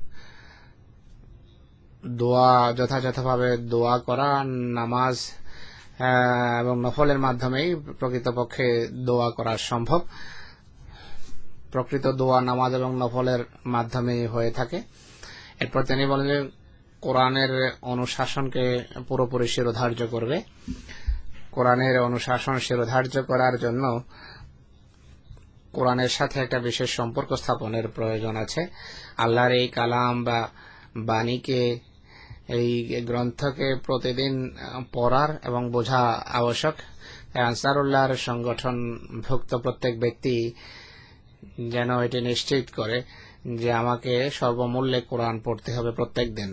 দোয়া যথাযথভাবে দোয়া করা, নামাজ এবং নফলের মাধ্যমেই প্রকৃতপক্ষে দোয়া করা সম্ভব। প্রকৃত দোয়া, নামাজ এবং নফলের মাধ্যমে হয়ে থাকে। এরপর তিনি বলেন যে কোরআনের অনুশাসনকে পুরোপুরি শিরোধার্য করবে। কোরআনের অনুশাসন শিরোধার্য করার জন্য কোরআনের সাথে একটা বিশেষ সম্পর্ক স্থাপনের প্রয়োজন আছে। আল্লাহর এই কালাম বা বাণীকে, এই গ্রন্থকে প্রতিদিন পড়ার এবং বোঝা আবশ্যক। আনসারুল্লাহর সংগঠনভুক্ত প্রত্যেক ব্যক্তি যেন এটি নিশ্চিত করে যে আমাকে সর্বমূল্যে কোরআন পড়তে হবে প্রত্যেক দিন।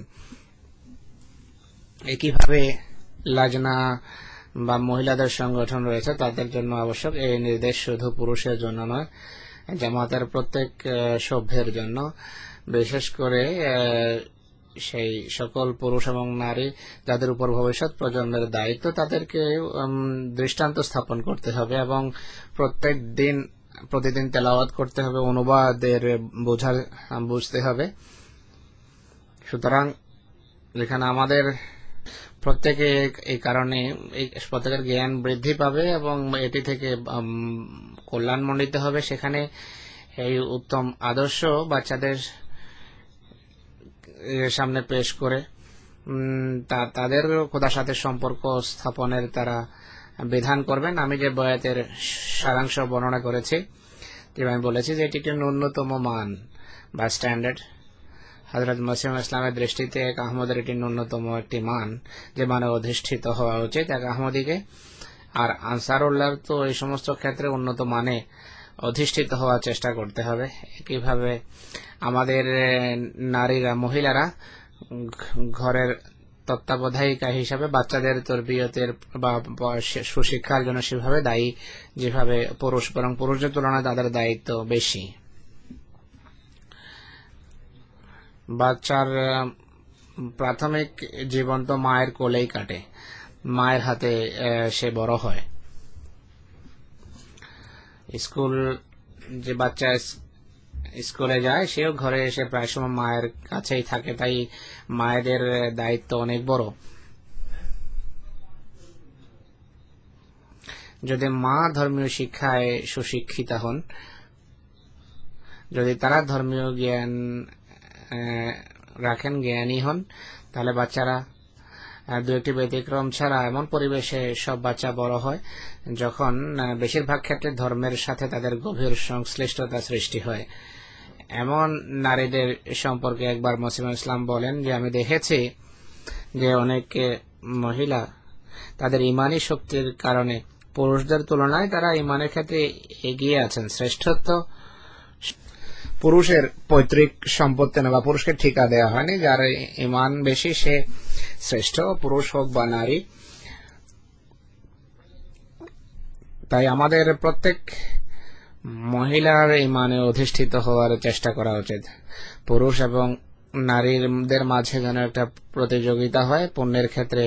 একইভাবে লাজনা বা মহিলাদের সংগঠন রয়েছে, তাদের জন্য আবশ্যক। এই নির্দেশ শুধু পুরুষের জন্য নয়, জামাতের প্রত্যেক সভ্যের জন্য, বিশেষ করে সেই সকল পুরুষ এবং নারী যাদের উপর ভবিষ্যৎ প্রজন্মের দায়িত্ব, তাদেরকে দৃষ্টান্ত স্থাপন করতে হবে এবং প্রতিদিন তেলাওয়াত করতে হবে, অনুবাদের বুঝতে হবে। সুতরাং এখানে আমাদের প্রত্যেকে এই কারণে প্রত্যেকের জ্ঞান বৃদ্ধি পাবে এবং এটি থেকে কল্যাণমণ্ডিত হবে। সেখানে এই উত্তম আদর্শ বাচ্চাদের সামনে পেশ করে তাদের খোদার সাথে সম্পর্ক স্থাপনের তারা বিধান করবেন। আমি যে বয়াতের সারাংশ বর্ণনা করেছি, আমি বলেছি যে এটি একটি ন্যূনতম মান বা স্ট্যান্ডার্ড। হযরত মসিহ ইসলামের দৃষ্টিতে এক আহমদের এটি ন্যূনতম একটি মান, যে মানে অধিষ্ঠিত হওয়া উচিত এক আহমদীকে। আর আনসারুল্লাহ তো এই সমস্ত ক্ষেত্রে উন্নত মানে অধিষ্ঠিত হওয়ার চেষ্টা করতে হবে। একইভাবে আমাদের নারীরা, মহিলারা ঘরের তত্ত্বাবধায়িকা হিসাবে বাচ্চাদের তরবিয়তের বা সুশিক্ষার জন্য সেভাবে দায়ী যেভাবে পুরুষ, বরং পুরুষদের তুলনায় তাদের দায়িত্ব বেশি। বাচ্চার প্রাথমিক জীবন তো মায়ের কোলেই কাটে, মায়ের হাতে সে বড় হয়। যে বাচ্চা স্কুলে যায় সেও ঘরে এসে প্রায় সময় মায়ের কাছেই থাকে, তাই মায়েদের দায়িত্ব অনেক বড়। যদি মা ধর্মীয় শিক্ষায় সুশিক্ষিতা হন, যদি তারা ধর্মীয় জ্ঞান রাখেন, জ্ঞানী হন, তাহলে বাচ্চারা দু একটি ব্যতিক্রম ছাড়া এমন পরিবেশে সব বাচ্চা বড় হয় যখন বেশিরভাগ ক্ষেত্রে ধর্মের সাথে তাদের গভীর সংশ্লিষ্টতা সৃষ্টি হয়। এমন নারীদের সম্পর্কে একবার মসিহ ইসলাম বলেন যে আমি দেখেছি যে অনেক মহিলা তাদের ইমানি শক্তির কারণে পুরুষদের তুলনায় তারা ইমানের ক্ষেত্রে এগিয়ে আছেন। শ্রেষ্ঠত্ব পুরুষের পৈতৃক সম্পত্তি না, বা পুরুষকে ঠিকা দেওয়া হয়নি। যার ইমান বেশি সে শ্রেষ্ঠ, পুরুষ হোক বা নারী। তাই আমাদের প্রত্যেক মহিলার ইমানে অধিষ্ঠিত হওয়ার চেষ্টা করা উচিত। পুরুষ এবং নারীদের মাঝে যেন একটা প্রতিযোগিতা হয়, পুণ্যের ক্ষেত্রে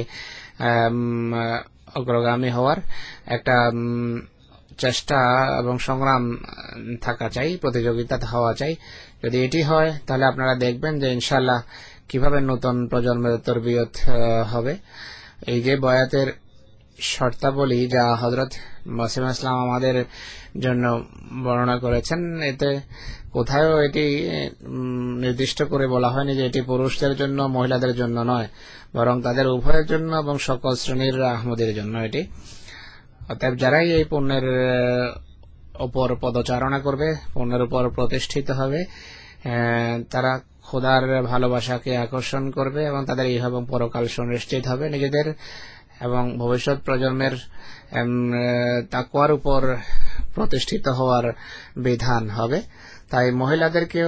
অগ্রগামী হওয়ার একটা চেষ্টা এবং সংগ্রাম থাকা চাই, প্রতিযোগিতা হওয়া চাই। যদি এটি হয় তাহলে আপনারা দেখবেন যে ইনশাআল্লাহ কিভাবে নতুন প্রজন্মের তরবিয়ত হবে। এই যে বয়াতের শর্তাবলী যা হযরত মসিহ ইসলাম আমাদের জন্য বর্ণনা করেছেন, এতে কোথাও এটি নির্দিষ্ট করে বলা হয়নি যে এটি পুরুষদের জন্য, মহিলাদের জন্য নয়, বরং তাদের উভয়ের জন্য এবং সকল শ্রেণীর আহমদের জন্য এটি। অতএব যারাই এই পুণ্যের উপর পদচারণা করবে, পুণ্যের উপর প্রতিষ্ঠিত হবে, তারা খোদার ভালোবাসাকে আকর্ষণ করবে এবং তাদের ইহ এবং পরকাল সুনিশ্চিত হবে। নিজেদের এবং ভবিষ্যৎ প্রজন্মের তাকওয়ার উপর প্রতিষ্ঠিত হওয়ার বিধান হবে। তাই মহিলাদেরকেও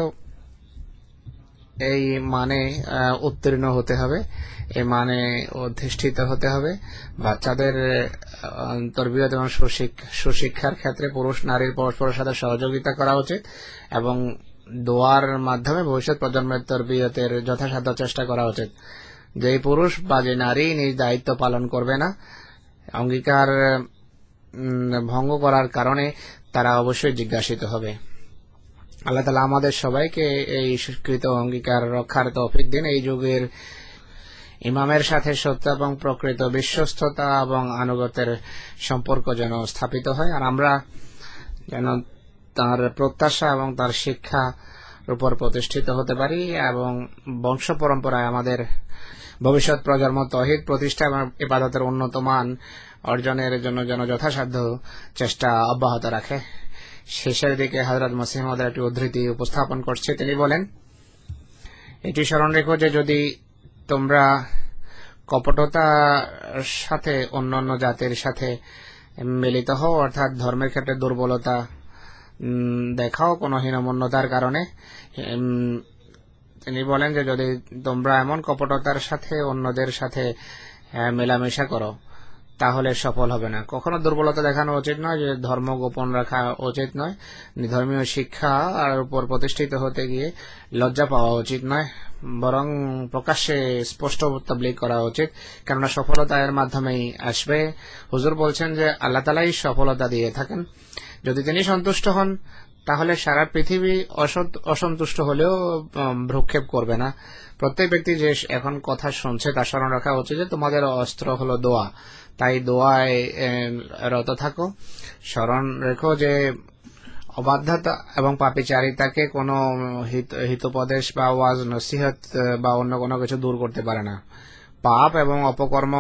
এই মানে উত্তীর্ণ হতে হবে, এই মানে অধিষ্ঠিত হতে হবে। বাচ্চাদের তরবিয়ত এবং সুশিক্ষার ক্ষেত্রে পুরুষ নারীর পরস্পরের সাথে সহযোগিতা করা উচিত এবং দোয়ার মাধ্যমে ভবিষ্যৎ প্রজন্মের তরবিয়তের যথাসাধ্য চেষ্টা করা উচিত। যেই পুরুষ বা যে নারী নিজ দায়িত্ব পালন করবে না, অঙ্গীকার ভঙ্গ করার কারণে তারা অবশ্যই জিজ্ঞাসিত হবে। আল্লাহ তাআলা আমাদের সবাইকে এই স্বীকৃত অঙ্গীকার রক্ষার তৌফিক দিন। এই যুগের ইমামের সাথে সত্য এবং প্রকৃত বিশ্বস্ততা এবং আনুগত্যের সম্পর্ক যেন স্থাপিত হয়, আর আমরা যেন তার প্রত্যাশা এবং তার শিক্ষার উপর প্রতিষ্ঠিত হতে পারি এবং বংশ পরম্পরায় আমাদের ভবিষ্যৎ প্রজন্ম তৌহিদ প্রতিষ্ঠা এবং ইবাদতের উন্নত মান অর্জনের জন্য যেন যথাসাধ্য চেষ্টা অব্যাহত রাখে। শেষের দিকে হযরত মসিহ মাউদের একটি উদ্ধৃতি উপস্থাপন করছে। তিনি বলেন, এটি স্মরণ রেখো যে যদি তোমরা কপটতার সাথে অন্যান্য জাতির সাথে মিলিত হও, অর্থাৎ ধর্মের ক্ষেত্রে দুর্বলতা দেখাও কোনো হীনমন্যতার কারণে, তিনি বলেন যে যদি তোমরা এমন কপটতার সাথে অন্যদের সাথে মেলামেশা করো তাহলে সফল হবে না। কখনো দুর্বলতা দেখানো উচিত নয়, যে ধর্ম গোপন রাখা উচিত নয়, ধর্মীয় শিক্ষার উপর প্রতিষ্ঠিত হতে গিয়ে লজ্জা পাওয়া উচিত নয়, বরং প্রকাশ্যে স্পষ্ট তাবলীগ করা উচিত, কেননা সফলতা এর মাধ্যমেই আসবে। হুজুর বলছেন যে আল্লাহ তাআলাই সফলতা দিয়ে থাকেন, যদি তিনি সন্তুষ্ট হন তাহলে সারা পৃথিবী অসন্তুষ্ট হলেও ভ্রুক্ষেপ করবে না। প্রত্যেক ব্যক্তি যে এখন কথা শুনছে তা স্মরণ রাখা উচিত যে তোমাদের অস্ত্র হলো দোয়া, তাই দোয়ায় রত থাকো। স্মরণ রেখো যে অবাধ্যতা এবং পাপীচারিতাকে কোনো হিতোপদেশ বা ওয়াজ নসিহত বা অন্য কোনো কিছু দূর করতে পারে না। পাপ এবং অপকর্ম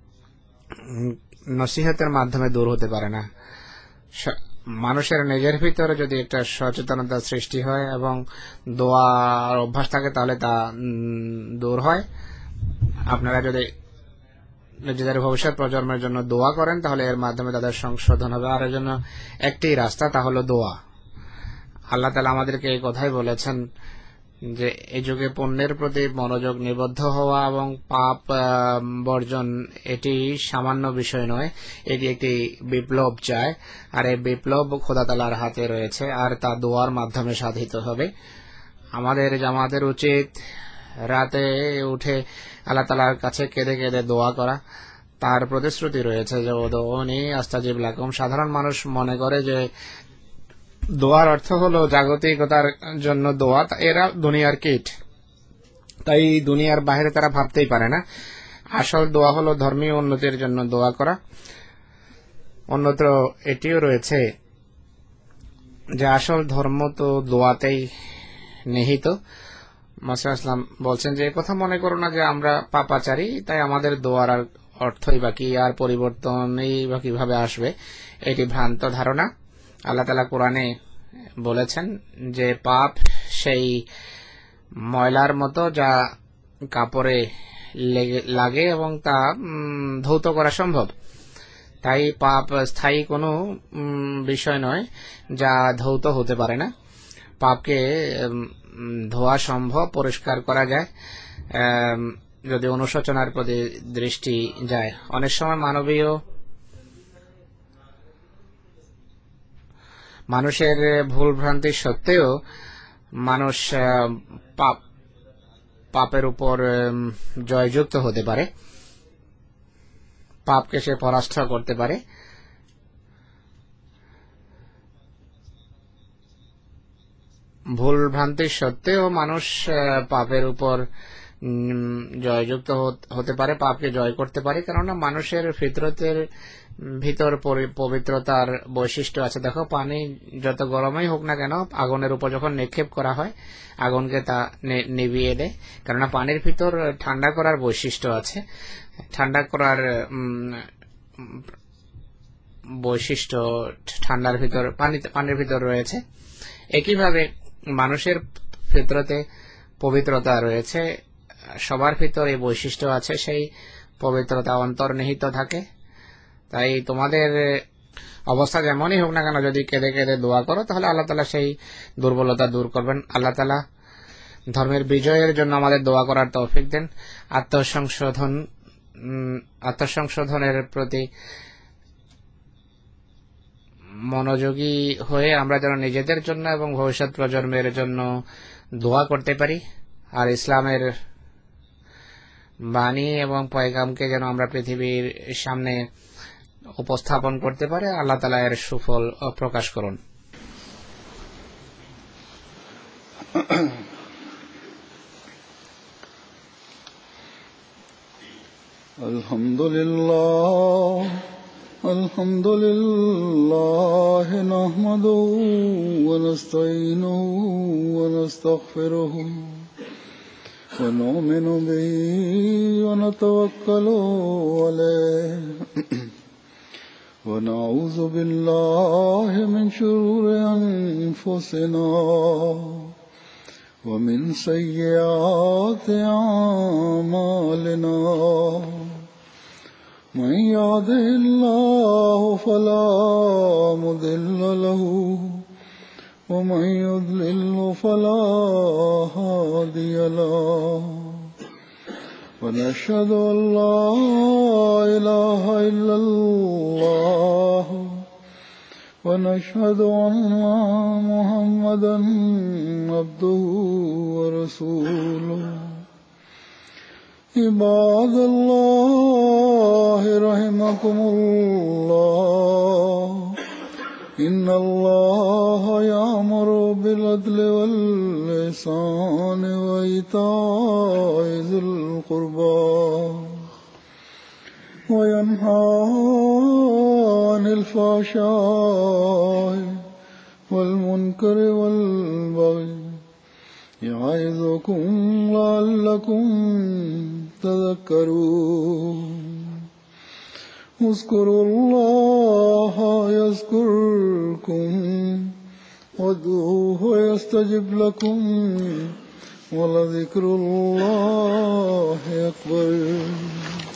নসিহতের মাধ্যমে দূর হতে পারে না। মানুষের নিজের ভিতরে যদি একটা সচেতনতা সৃষ্টি হয় এবং দোয়ার অভ্যাস থাকে তাহলে তা দূর হয়। আপনারা যদি নিজেদের ভবিষ্যৎ প্রজন্মের জন্য দোয়া করেন তাহলে এর মাধ্যমে তাদের সংশোধন হবে। আর এর জন্য একটি রাস্তা, তা হলো দোয়া। আল্লাহ তাআলা আমাদেরকে এই কথাই বলেছেন যে এই যুগে পুণ্যের প্রতি মনোযোগ নিবদ্ধ হওয়া এবং পাপ বর্জন এটি সামান্য বিষয় নয়, এটি একটি বিপ্লব চায়। আর এই বিপ্লব খোদা তাআলার হাতে রয়েছে, আর তা দোয়ার মাধ্যমে সাধিত হবে। আমাদের জামাতের উচিত রাতে উঠে আল্লাহ তাআলার কাছে কেঁদে কেঁদে দোয়া করা। তার প্রতিশ্রুতি রয়েছে যে উদউনি আস্তাজিব লাকুম। সাধারণ মানুষ মনে করে যে দোয়ার অর্থ হলো জাগতিকতার জন্য দোয়া, এরা দুনিয়ার কীট, তাই দুনিয়ার বাইরে তারা ভাবতেই পারে না। আসল দোয়া হলো ধর্মীয় উন্নতির জন্য দোয়া করা। অন্যত্র এটিও রয়েছে যে আসল ধর্ম তো দোয়াতেই নিহিত। মুহাম্মদ ইসলাম বলছেন যে কথা মনে করো না যে আমরা পাপাচারী, তাই আমাদের দোয়ার আর অর্থই বা কি, আর পরিবর্তনই বা কিভাবে আসবে, এটি ভ্রান্ত ধারণা। আল্লাহ তাআলা কোরআনে বলেছেন যে পাপ সেই ময়লার মতো যা কাপড়ে লাগে এবং তা ধৌত করা সম্ভব। তাই পাপ স্থায়ী কোনো বিষয় নয় যা ধৌত হতে পারে না। পাপকে ধোয়া সম্ভব, পরিষ্কার করা যায় যদি অনুশোচনার প্রতি দৃষ্টি যায়। অনেক সময় মানুষের ভুল ভ্রান্তি সত্ত্বেও মানুষ পাপের উপর জয়যুক্ত হতে পারে, পাপকে সে পরাস্ত করতে পারে। ভুল ভ্রান্তি সত্ত্বেও মানুষ পাপের উপর জয়যুক্ত হতে পারে, পাপকে জয় করতে পারে, কেননা মানুষের ফিতরতের ভিতর পবিত্রতার বৈশিষ্ট্য আছে। দেখো, পানি যত গরমই হোক না কেন, আগুনের উপর যখন নিক্ষেপ করা হয় আগুনকে তা নিভিয়ে দেয়, কেননা পানির ভিতর ঠান্ডা করার বৈশিষ্ট্য আছে, ঠান্ডা করার বৈশিষ্ট্য ঠান্ডার ভিতর পানির ভিতর রয়েছে। একইভাবে মানুষের ফিতরতে পবিত্রতা রয়েছে, সবার ভিতর এই বৈশিষ্ট্য আছে, সেই পবিত্রতা অন্তর্নিহিত থাকে। তাই তোমাদের অবস্থা যেমনই হোক না কেন, যদি কেঁদে কেঁদে দোয়া করো তাহলে আল্লাহ তাআলা সেই দুর্বলতা দূর করবেন। আল্লাহ তাআলা ধর্মের বিজয়ের জন্য আমাদের দোয়া করার তৌফিক দেন। আত্মসংশোধনের প্রতি মনোযোগী হয়ে আমরা যেন নিজেদের জন্য এবং ভবিষ্যৎ প্রজন্মের জন্য দোয়া করতে পারি, আর ইসলামের বাণী এবং পয়গামকে যেন আমরা পৃথিবীর সামনে উপস্থাপন করতে পারে। আল্লাহ তাআলা এর সুফল প্রকাশ করুন। আলহামদুলিল্লাহ الحمد لله نحمده ونستعينه ونستغفره ونؤمن به ونتوكل عليه ونعوذ بالله من شرور أنفسنا ومن سيئات أعمالنا من يهده الله فلا مضل له ومن يضلل فلا هادي له ونشهد أن لا إله إلا الله ونشهد أن محمدا عبده ورسوله عباد الله رحمكم الله إن الله يأمر بالعدل والإحسان وإيتاء ذي القربى وينهى عن الفحشاء والمنكر والبغي يعظكم لعلكم تذكرون اذكروا الله يذكركم وادعوه يستجب لكم ولذكر الله أكبر